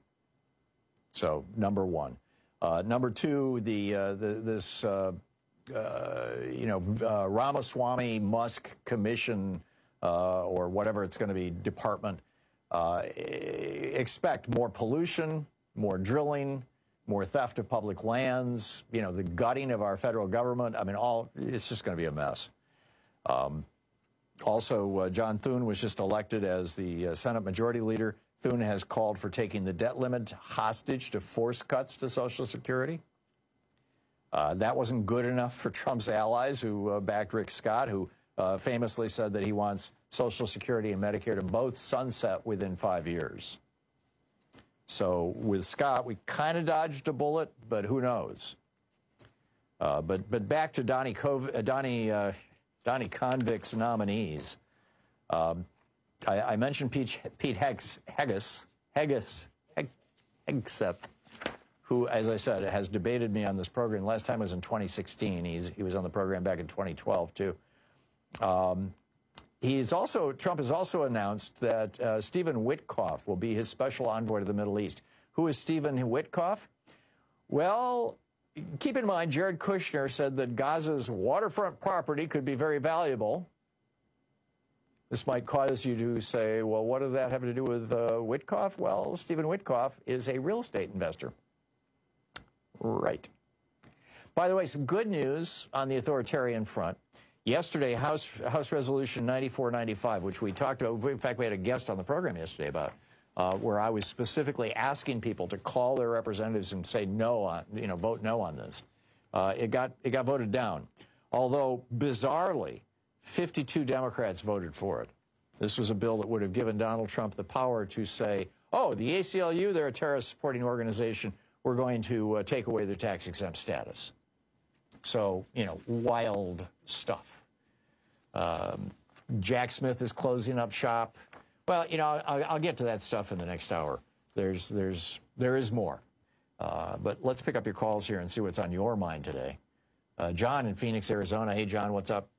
So, number one. Uh, number two, the, uh, the this... Uh, Uh, you know, uh, Ramaswamy Musk Commission uh, or whatever it's going to be, department, uh, expect more pollution, more drilling, more theft of public lands, you know, the gutting of our federal government. I mean, all it's just going to be a mess. Um, also, uh, John Thune was just elected as the uh, Senate Majority Leader. Thune has called for taking the debt limit hostage to force cuts to Social Security. Uh, that wasn't good enough for Trump's allies who uh, backed Rick Scott, who uh, famously said that he wants Social Security and Medicare to both sunset within five years. So with Scott, we kind of dodged a bullet, but who knows? Uh, but but back to Donnie Cov- uh, Donnie uh, Donnie Convict's nominees. Um, I, I mentioned Pete, Pete Hegs, Heges, Heges, Heg, Hegseth, who, as I said, has debated me on this program. Last time was in twenty sixteen. He's, he was on the program back in twenty twelve, too. Um, he's also, Trump has also announced that uh, Stephen Witkoff will be his special envoy to the Middle East. Who is Stephen Witkoff? Well, keep in mind, Jared Kushner said that Gaza's waterfront property could be very valuable. This might cause you to say, well, what does that have to do with uh, Witkoff? Well, Stephen Witkoff is a real estate investor. Right. By the way, some good news on the authoritarian front. Yesterday, House House Resolution ninety-four ninety-five, which we talked about, in fact, we had a guest on the program yesterday about, uh, where I was specifically asking people to call their representatives and say no on, you know, vote no on this. Uh, it got it got voted down. Although, bizarrely, fifty-two Democrats voted for it. This was a bill that would have given Donald Trump the power to say, oh, the A C L U, they're a terrorist-supporting organization. We're going to uh, take away their tax-exempt status. So, you know, wild stuff. Um, Jack Smith is closing up shop. Well, you know, I'll, I'll get to that stuff in the next hour. There's, there's, there is more. Uh, but let's pick up your calls here and see what's on your mind today. Uh, John in Phoenix, Arizona. Hey, John, what's up?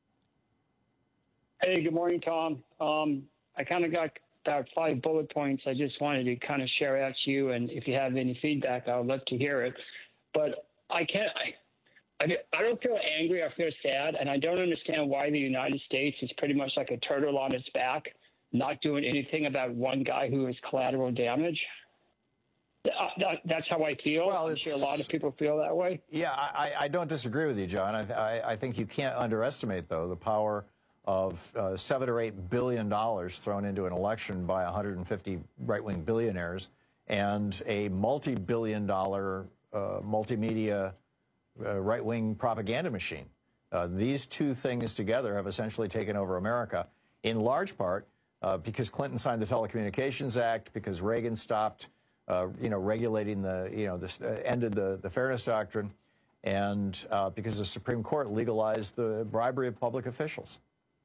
Hey, good morning, Tom. Um, I kind of got about five bullet points I just wanted to kind of share out to you, and if you have any feedback, I would love to hear it. But I can't, I, I, I don't feel angry, I feel sad, and I don't understand why the United States is pretty much like a turtle on its back, not doing anything about one guy who is collateral damage. Uh, that, that's how I feel. Well, I'm sure a lot of people feel that way. Yeah, I, I don't disagree with you, John. I, I, I think you can't underestimate, though, the power of uh, seven or eight billion dollars thrown into an election by one hundred fifty right-wing billionaires and a multi-billion dollar uh, multimedia uh, right-wing propaganda machine. Uh, these two things together have essentially taken over America, in large part uh, because Clinton signed the Telecommunications Act, because Reagan stopped, uh, you know, regulating the, you know, this, uh, ended the, the Fairness Doctrine, and uh, because the Supreme Court legalized the bribery of public officials.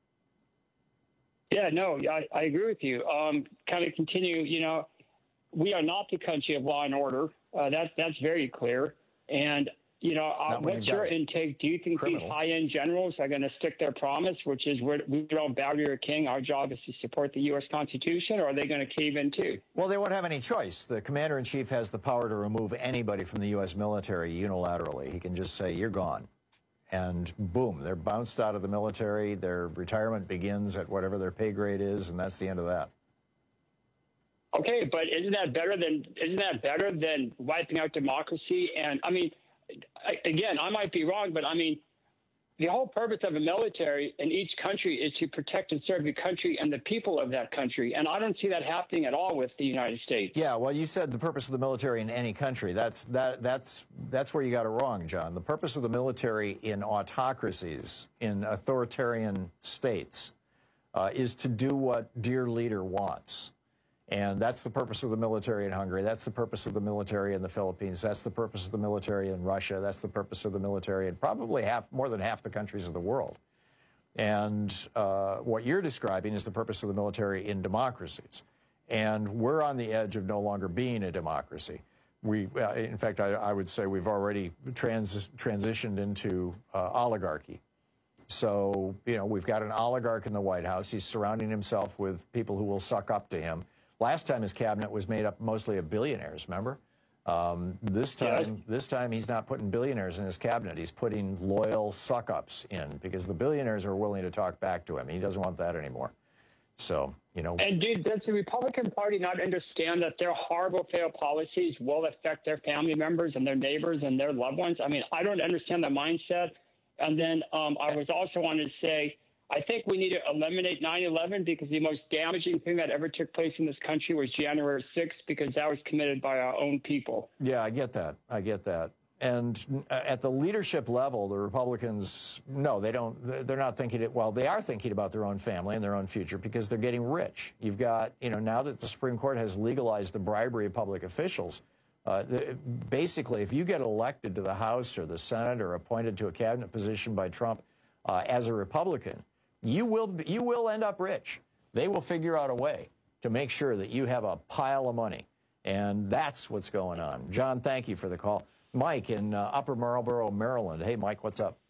Yeah, no, I, I agree with you. Um, kind of continue, you know, we are not the country of law and order. Uh, that, that's very clear. And, you know, uh, what's your intake? Do you think criminal. These high-end generals are going to stick their promise, which is we're, we don't bow to your king, our job is to support the U S Constitution, or are they going to cave in too? Well, they won't have any choice. The commander-in-chief has the power to remove anybody from the U S military unilaterally. He can just say, you're gone. And boom, they're bounced out of the military. Their retirement begins at whatever their pay grade is, and that's the end of that. Okay, but isn't that better than isn't that better than wiping out democracy? And I mean, again, I might be wrong, but I mean, the whole purpose of a military in each country is to protect and serve the country and the people of that country. And I don't see that happening at all with the United States. Yeah, well, you said the purpose of the military in any country. That's that that's that's where you got it wrong, John. The purpose of the military in autocracies, in authoritarian states, uh, is to do what dear leader wants. And that's the purpose of the military in Hungary. That's the purpose of the military in the Philippines. That's the purpose of the military in Russia. That's the purpose of the military in probably half, more than half the countries of the world. And uh, what you're describing is the purpose of the military in democracies. And we're on the edge of no longer being a democracy. We, uh, in fact, I, I would say we've already trans transitioned into uh, oligarchy. So, you know, we've got an oligarch in the White House. He's surrounding himself with people who will suck up to him. Last time his cabinet was made up mostly of billionaires, remember? Um, this time, yeah. this time he's not putting billionaires in his cabinet. He's putting loyal suck-ups in because the billionaires are willing to talk back to him. He doesn't want that anymore. So, you know. And, dude, does the Republican Party not understand that their horrible, failed policies will affect their family members and their neighbors and their loved ones? I mean, I don't understand the mindset. And then um, I was also wanted to say, I think we need to eliminate nine eleven because the most damaging thing that ever took place in this country was January sixth because that was committed by our own people. Yeah, I get that. I get that. And at the leadership level, the Republicans, no, they don't, they're not thinking it, well, they are thinking about their own family and their own future because they're getting rich. You've got, you know, now that the Supreme Court has legalized the bribery of public officials, uh, basically, if you get elected to the House or the Senate or appointed to a cabinet position by Trump uh, as a Republican, You will, you will end up rich. They will figure out a way to make sure that you have a pile of money. And that's what's going on. John, thank you for the call. Mike in uh, Upper Marlboro, Maryland. Hey, Mike, what's up?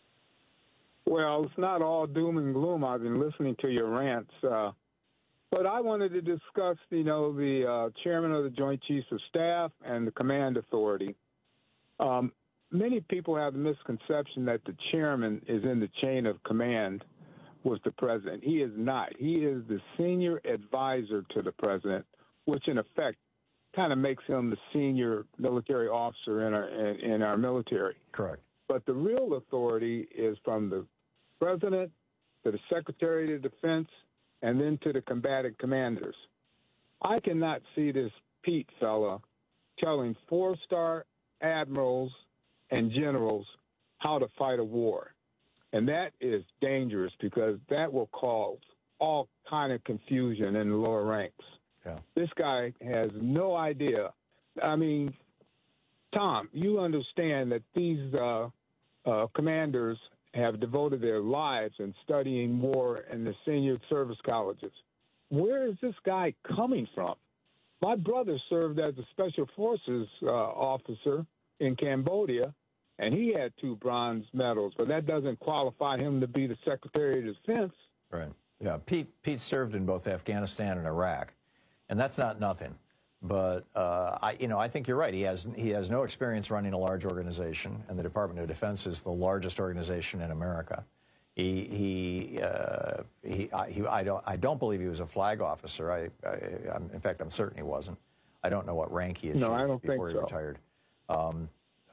Well, it's not all doom and gloom. I've been listening to your rants. Uh, but I wanted to discuss, you know, the uh, chairman of the Joint Chiefs of Staff and the Command Authority. Um, many people have the misconception that the chairman is in the chain of command with the president. He is not. He is the senior advisor to the president, which in effect kind of makes him the senior military officer in our in, in our military. Correct. But the real authority is from the president to the Secretary of Defense and then to the combatant commanders. I cannot see this Pete fella telling four-star admirals and generals how to fight a war. And that is dangerous because that will cause all kind of confusion in the lower ranks. Yeah. This guy has no idea. I mean, Tom, you understand that these uh, uh, commanders have devoted their lives in studying war in the senior service colleges. Where is this guy coming from? My brother served as a special forces uh, officer in Cambodia, and he had two bronze medals, but that doesn't qualify him to be the Secretary of Defense. Right. Yeah. Pete Pete served in both Afghanistan and Iraq, and that's not nothing. But uh, I, you know, I think you're right. He has he has no experience running a large organization, and the Department of Defense is the largest organization in America. He he uh, he, I, he I don't I don't believe he was a flag officer. I, I I'm, in fact I'm certain he wasn't. I don't know what rank he achieved no, I don't before think he so. retired. Um,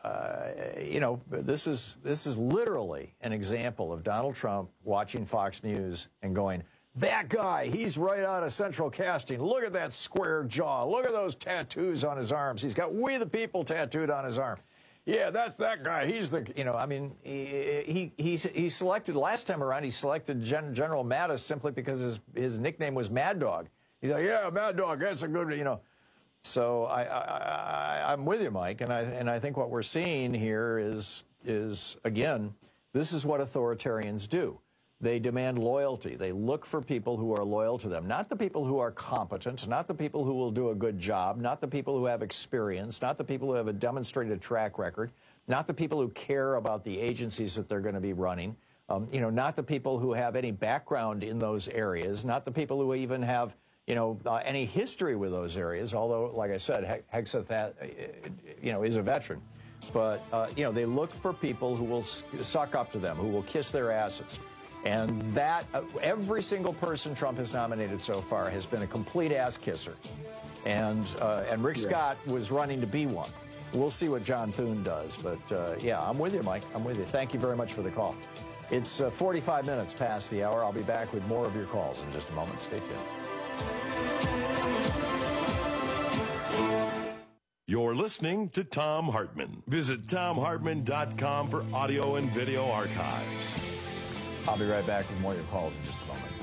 uh, you know, this is this is literally an example of Donald Trump watching Fox News and going, that guy, he's right out of Central Casting. Look at that square jaw. Look at those tattoos on his arms. He's got We the People tattooed on his arm. Yeah, that's that guy. He's the, you know, I mean, he he he, he selected, last time around, he selected Gen, General Mattis simply because his, his nickname was Mad Dog. He's like, yeah, Mad Dog, that's a good, you know. So I, I, I, I'm with you, Mike, and I, and I think what we're seeing here is, is, again, this is what authoritarians do. They demand loyalty. They look for people who are loyal to them, not the people who are competent, not the people who will do a good job, not the people who have experience, not the people who have a demonstrated track record, not the people who care about the agencies that they're going to be running, um, you know, not the people who have any background in those areas, not the people who even have, you know, uh, any history with those areas, although, like I said, Hegseth, uh, you know, is a veteran. But, uh, you know, they look for people who will suck up to them, who will kiss their asses. And that, uh, every single person Trump has nominated so far has been a complete ass kisser. And, uh, and Rick yeah. Scott was running to be one. We'll see what John Thune does. But, uh, yeah, I'm with you, Mike. I'm with you. Thank you very much for the call. It's uh, forty-five minutes past the hour. I'll be back with more of your calls in just a moment. Stay tuned. You're listening to Thom Hartmann. Visit Thom Hartmann dot com for audio and video archives. I'll be right back with more of your calls in just a moment.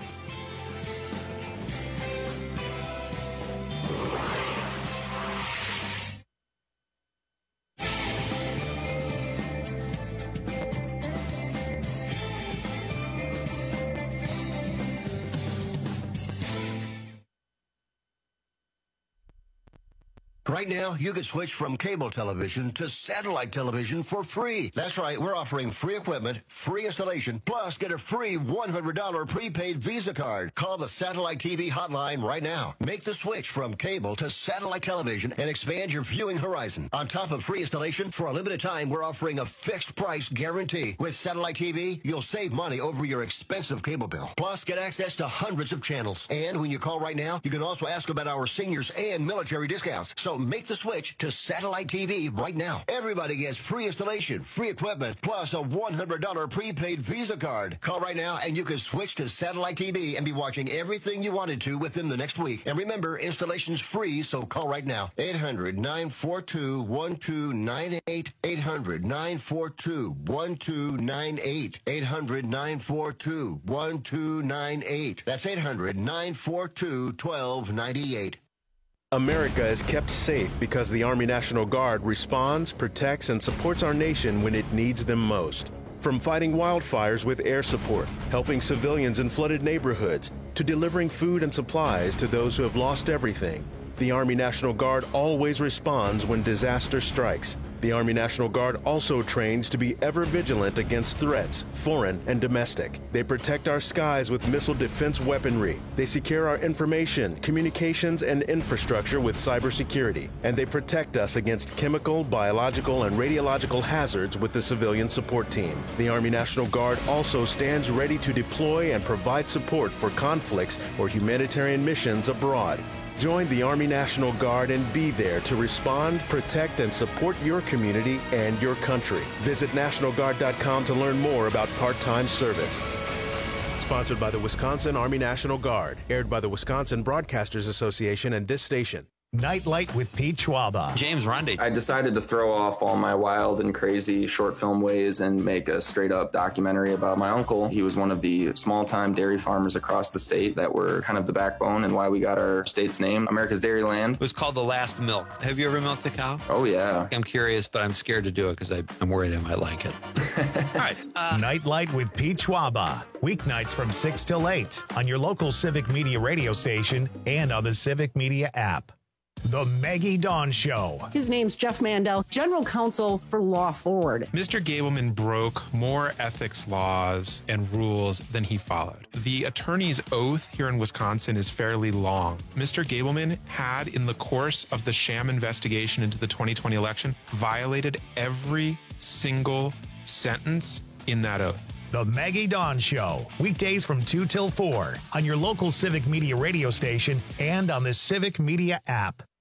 Right now, you can switch from cable television to satellite television for free. That's right, we're offering free equipment, free installation, plus get a free one hundred dollars prepaid Visa card. Call the Satellite T V hotline right now. Make the switch from cable to satellite television and expand your viewing horizon. On top of free installation, for a limited time, we're offering a fixed price guarantee. With Satellite T V, you'll save money over your expensive cable bill. Plus, get access to hundreds of channels. And when you call right now, you can also ask about our seniors and military discounts. So make the switch to Satellite T V right now. Everybody gets free installation, free equipment, plus a one hundred dollars prepaid Visa card. Call right now and you can switch to Satellite T V and be watching everything you wanted to within the next week. And remember, installation's free, so call right now. eight hundred, nine four two, one two nine eight. eight hundred, nine four two, one two nine eight. eight hundred, nine four two, one two nine eight. That's eight hundred, nine four two, one two nine eight. America is kept safe because the Army National Guard responds, protects, and supports our nation when it needs them most. From fighting wildfires with air support, helping civilians in flooded neighborhoods, to delivering food and supplies to those who have lost everything, the Army National Guard always responds when disaster strikes. The Army National Guard also trains to be ever vigilant against threats, foreign and domestic. They protect our skies with missile defense weaponry. They secure our information, communications, and infrastructure with cybersecurity. And they protect us against chemical, biological, and radiological hazards with the civilian support team. The Army National Guard also stands ready to deploy and provide support for conflicts or humanitarian missions abroad. Join the Army National Guard and be there to respond, protect, and support your community and your country. Visit National Guard dot com to learn more about part-time service. Sponsored by the Wisconsin Army National Guard. Aired by the Wisconsin Broadcasters Association and this station. Nightlight with Pete Schwaba. James Runde. I decided to throw off all my wild and crazy short film ways and make a straight up documentary about my uncle. He was one of the small time dairy farmers across the state that were kind of the backbone and why we got our state's name, America's Dairyland. It was called The Last Milk. Have you ever milked a cow? Oh, yeah. I'm curious, but I'm scared to do it because I'm worried I might like it. All right. Uh, Nightlight with Pete Schwaba. Weeknights from six till eight on your local Civic Media radio station and on the Civic Media app. The Maggie Dawn Show. His name's Jeff Mandel, General Counsel for Law Forward. Mister Gableman broke more ethics laws and rules than he followed. The attorney's oath here in Wisconsin is fairly long. Mister Gableman had, in the course of the sham investigation into the twenty twenty election, violated every single sentence in that oath. The Maggie Dawn Show, weekdays from two till four on your local Civic Media radio station and on the Civic Media app.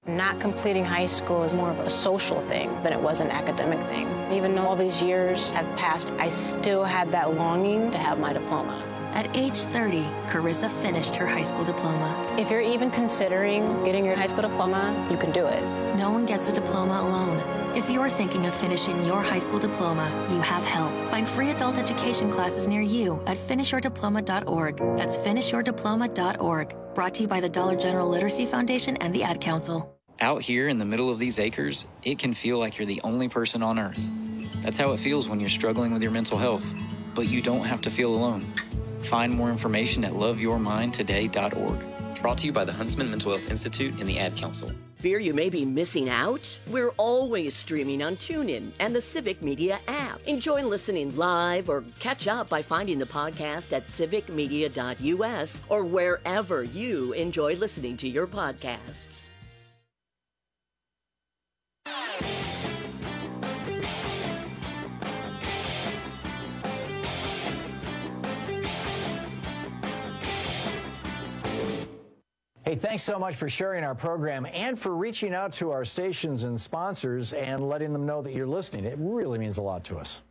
Not completing high school is more of a social thing than it was an academic thing. Even though all these years have passed, I still had that longing to have my diploma. At age thirty, Carissa finished her high school diploma. If you're even considering getting your high school diploma, you can do it. No one gets a diploma alone. If you're thinking of finishing your high school diploma, you have help. Find free adult education classes near you at finish your diploma dot org. That's finish your diploma dot org. Brought to you by the Dollar General Literacy Foundation and the Ad Council. Out here in the middle of these acres, it can feel like you're the only person on Earth. That's how it feels when you're struggling with your mental health. But you don't have to feel alone. Find more information at love your mind today dot org. Brought to you by the Huntsman Mental Health Institute and the Ad Council. Fear you may be missing out? We're always streaming on TuneIn and the Civic Media app. Enjoy listening live or catch up by finding the podcast at civic media dot U S or wherever you enjoy listening to your podcasts. Hey, thanks so much for sharing our program and for reaching out to our stations and sponsors and letting them know that you're listening. It really means a lot to us.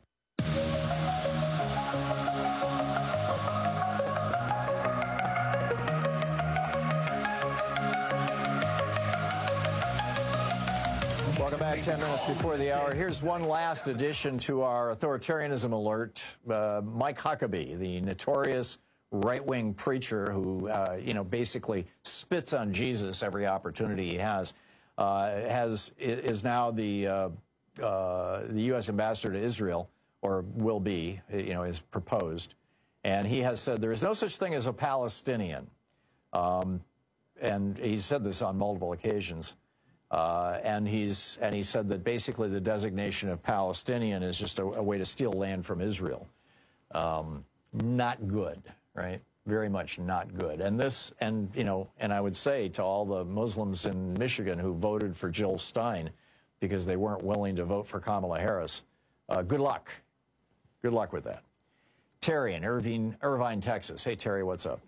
Welcome back, ten minutes before the hour. Here's one last addition to our authoritarianism alert. Uh, Mike Huckabee, the notorious right-wing preacher who, uh, you know, basically spits on Jesus every opportunity he has, uh, has is now the uh, uh, the U S ambassador to Israel, or will be, you know, is proposed, and he has said there is no such thing as a Palestinian, um, and he said this on multiple occasions, uh, and he's and he said that basically the designation of Palestinian is just a, a way to steal land from Israel. Um, not good. Right? Very much not good. And this, and, you know, and I would say to all the Muslims in Michigan who voted for Jill Stein because they weren't willing to vote for Kamala Harris, uh, good luck. Good luck with that. Terry in Irvine, Irvine, Texas. Hey, Terry, what's up?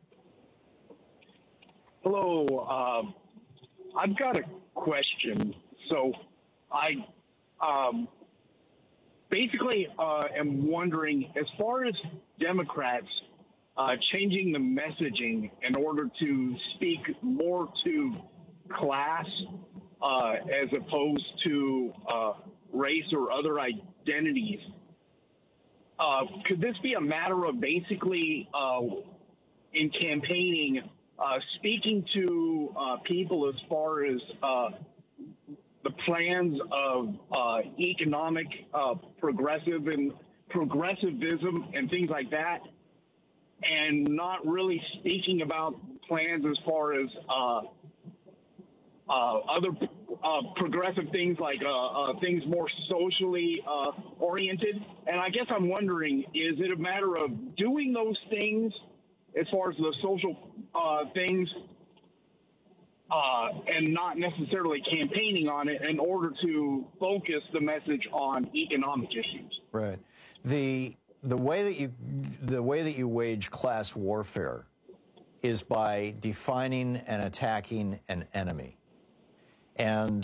Hello. Um, I've got a question. So I um, basically uh, am wondering, as far as Democrats Uh, changing the messaging in order to speak more to class uh, as opposed to uh, race or other identities. Uh, could this be a matter of basically, uh, in campaigning, uh, speaking to uh, people as far as uh, the plans of uh, economic uh, progressive and progressivism and things like that, and not really speaking about plans as far as uh, uh, other uh, progressive things like uh, uh, things more socially uh, oriented. And I guess I'm wondering, is it a matter of doing those things as far as the social uh, things uh, and not necessarily campaigning on it in order to focus the message on economic issues? Right. The The way that you the way that you wage class warfare is by defining and attacking an enemy. And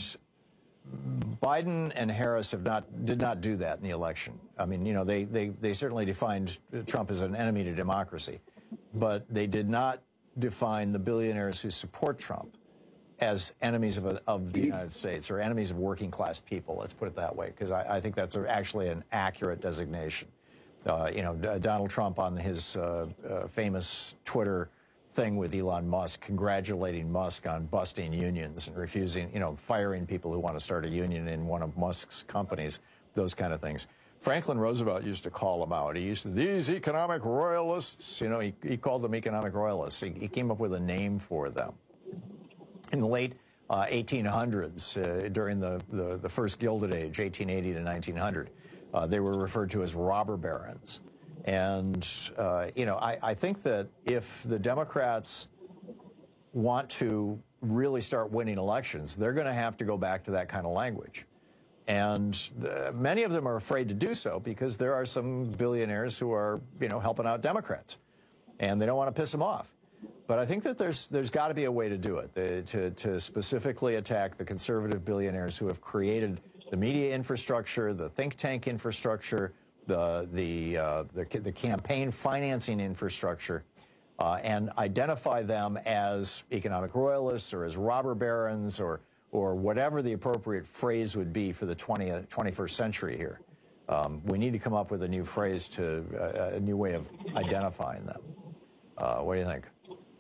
Biden and Harris have not did not do that in the election. I mean, you know, they they they certainly defined Trump as an enemy to democracy, but they did not define the billionaires who support Trump as enemies of, a, of the United States or enemies of working class people. Let's put it that way, because I, I think that's a, actually an accurate designation. Uh, you know, Donald Trump on his uh, uh, famous Twitter thing with Elon Musk, congratulating Musk on busting unions and refusing, you know, firing people who want to start a union in one of Musk's companies, those kind of things. Franklin Roosevelt used to call them out. He used to, these economic royalists, you know, he, he called them economic royalists. He, he came up with a name for them. In the late uh, eighteen hundreds, uh, during the, the, the first Gilded Age, eighteen eighty to nineteen hundred, uh, they were referred to as robber barons. And, uh, you know, I, I think that if the Democrats want to really start winning elections, they're going to have to go back to that kind of language. And the, many of them are afraid to do so because there are some billionaires who are, you know, helping out Democrats. And they don't want to piss them off. But I think that there's there's got to be a way to do it, the, to, to specifically attack the conservative billionaires who have created the media infrastructure, the think tank infrastructure, the, the, uh, the, the campaign financing infrastructure, uh, and identify them as economic royalists or as robber barons or, or whatever the appropriate phrase would be for the twentieth, twenty-first century here. Um, we need to come up with a new phrase to, uh, a new way of identifying them. Uh, what do you think?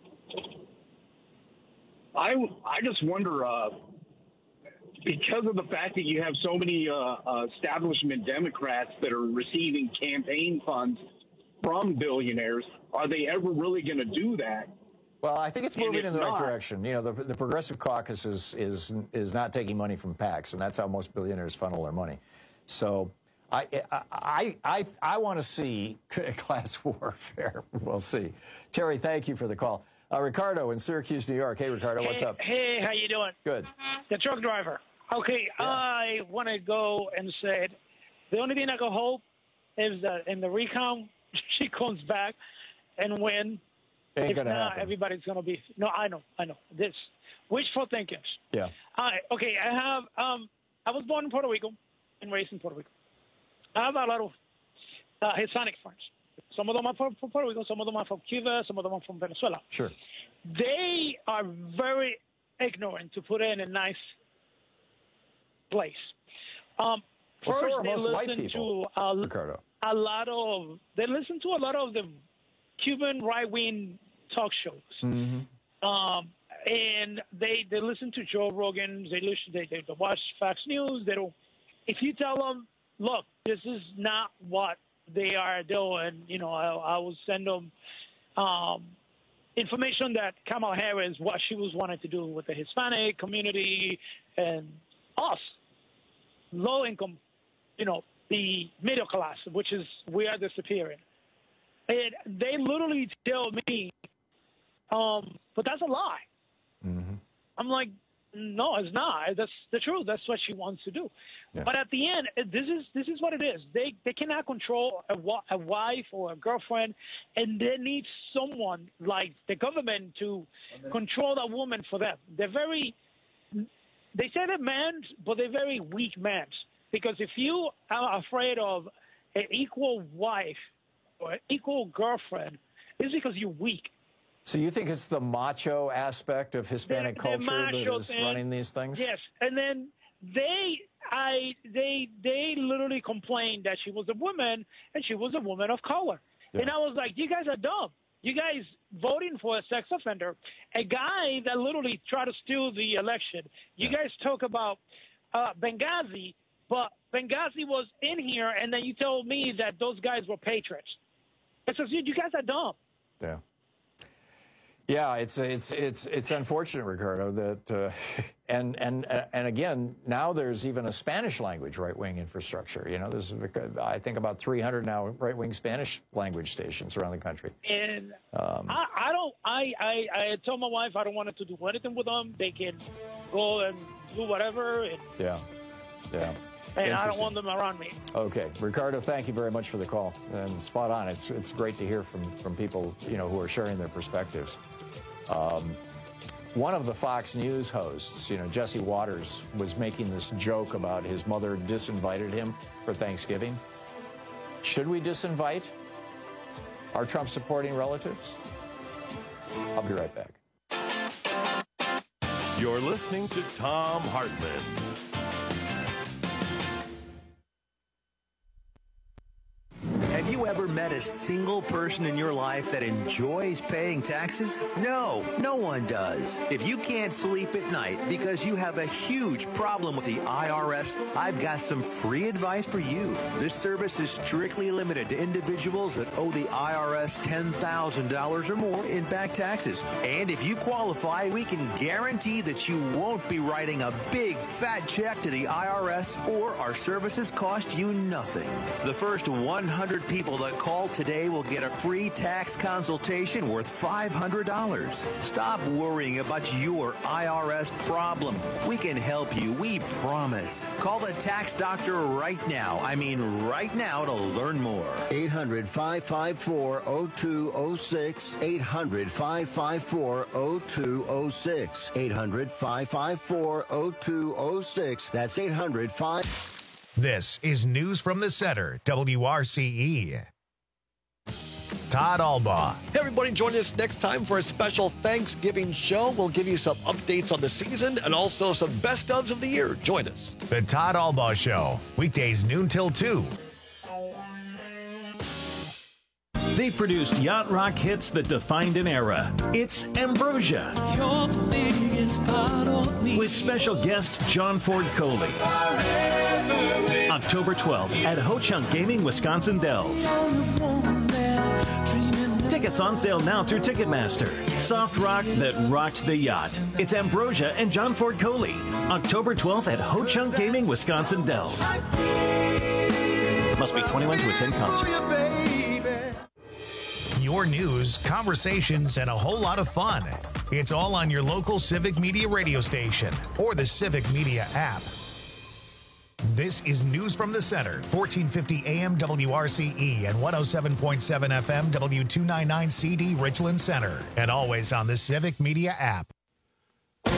I, I just wonder, uh, because of the fact that you have so many uh, uh, establishment Democrats that are receiving campaign funds from billionaires, are they ever really going to do that? Well, I think it's moving in the not, right direction. You know, the, the Progressive Caucus is, is, is not taking money from PACs, and that's how most billionaires funnel their money. So I, I, I, I want to see class warfare. We'll see. Terry, thank you for the call. Uh, Ricardo in Syracuse, New York. Hey, Ricardo, hey, what's up? Hey, how you doing? Good. The truck driver. Okay, yeah. I want to go and say the only thing I can hope is that in the recount, she comes back and win. Ain't if gonna not, happen. everybody's going to be – no, I know, I know. This wishful thinking. Yeah. All right, okay, I have um, – I was born in Puerto Rico and raised in Puerto Rico. I have a lot of uh, Hispanic friends. Some of them are from Puerto Rico, some of them are from Cuba, some of them are from Venezuela. Sure. They are very ignorant, to put it in a nice place. Um, Well, first, so are they most white listen people, to a, Ricardo. a lot of they listen to a lot of the Cuban right-wing talk shows. Mm-hmm. Um, and they they listen to Joe Rogan. They listen. They, they watch Fox News. They don't. If you tell them, look, this is not what they are doing, you know, I, I will send them um, information that Kamala Harris, what she was wanting to do with the Hispanic community and us, low income, you know, the middle class, which is we are disappearing. And they literally tell me, um, but that's a lie. Mm-hmm. I'm like, no, it's not. That's the truth. That's what she wants to do. Yeah. But at the end, this is this is what it is. They they cannot control a, a wife or a girlfriend, and they need someone like the government to control that woman for them. They're very, they say they're men, but they're very weak men. Because if you are afraid of an equal wife or an equal girlfriend, it's because you're weak. So you think it's the macho aspect of Hispanic the, culture the that is thing, running these things? Yes, and then they, I, they, they literally complained that she was a woman and she was a woman of color, yeah. And I was like, you guys are dumb. You guys voting for a sex offender, a guy that literally tried to steal the election. You yeah. guys talk about uh, Benghazi, but Benghazi was in here, and then you told me that those guys were patriots. It's just, you guys are dumb. Yeah. Yeah, it's it's it's it's unfortunate, Ricardo, that uh, and and and again, now there's even a Spanish language right-wing infrastructure. You know, there's I think about three hundred now right-wing Spanish language stations around the country. And um, I, I don't. I, I I told my wife I don't want to do anything with them. They can go and do whatever. And, yeah, yeah. And I don't want them around me. Okay, Ricardo, thank you very much for the call. And spot on. It's it's great to hear from from people, you know, who are sharing their perspectives. Um, one of the Fox News hosts, you know, Jesse Waters, was making this joke about his mother disinvited him for Thanksgiving. Should we disinvite our Trump-supporting relatives? I'll be right back. You're listening to Thom Hartmann. Have you ever met a single person in your life that enjoys paying taxes? No, no one does. If you can't sleep at night because you have a huge problem with the I R S, I've got some free advice for you. This service is strictly limited to individuals that owe the I R S ten thousand dollars or more in back taxes. And if you qualify, we can guarantee that you won't be writing a big fat check to the I R S, or our services cost you nothing. The first one hundred people that Call today, we'll get a free tax consultation worth five hundred dollars. Stop worrying about your I R S problem. We can help you, we promise. Call the tax doctor right now. I mean right now to learn more. eight hundred, five five four, oh two oh six. eight hundred, five five four, oh two oh six. eight hundred, five five four, oh two oh six. That's eight hundred, five. This is News from the Center, W R C E. Todd Albaugh. Hey, everybody, join us next time for a special Thanksgiving show. We'll give you some updates on the season and also some best ofs of the year. Join us. The Todd Albaugh Show, weekdays noon till two. They produced yacht rock hits that defined an era. It's Ambrosia. Your biggest part of me. With special guest John Ford Coley. October twelfth at Ho Chunk Gaming, Wisconsin Dells. Tickets on sale now through Ticketmaster. Soft rock that rocked the yacht. It's Ambrosia and John Ford Coley. October twelfth at Ho Chunk Gaming, Wisconsin Dells. Must be twenty-one to attend concert. Your news, conversations, and a whole lot of fun. It's all on your local Civic Media radio station or the Civic Media app. This is News from the Center, fourteen fifty A M W R C E and one oh seven point seven F M W two ninety-nine C D Richland Center, and always on the Civic Media app.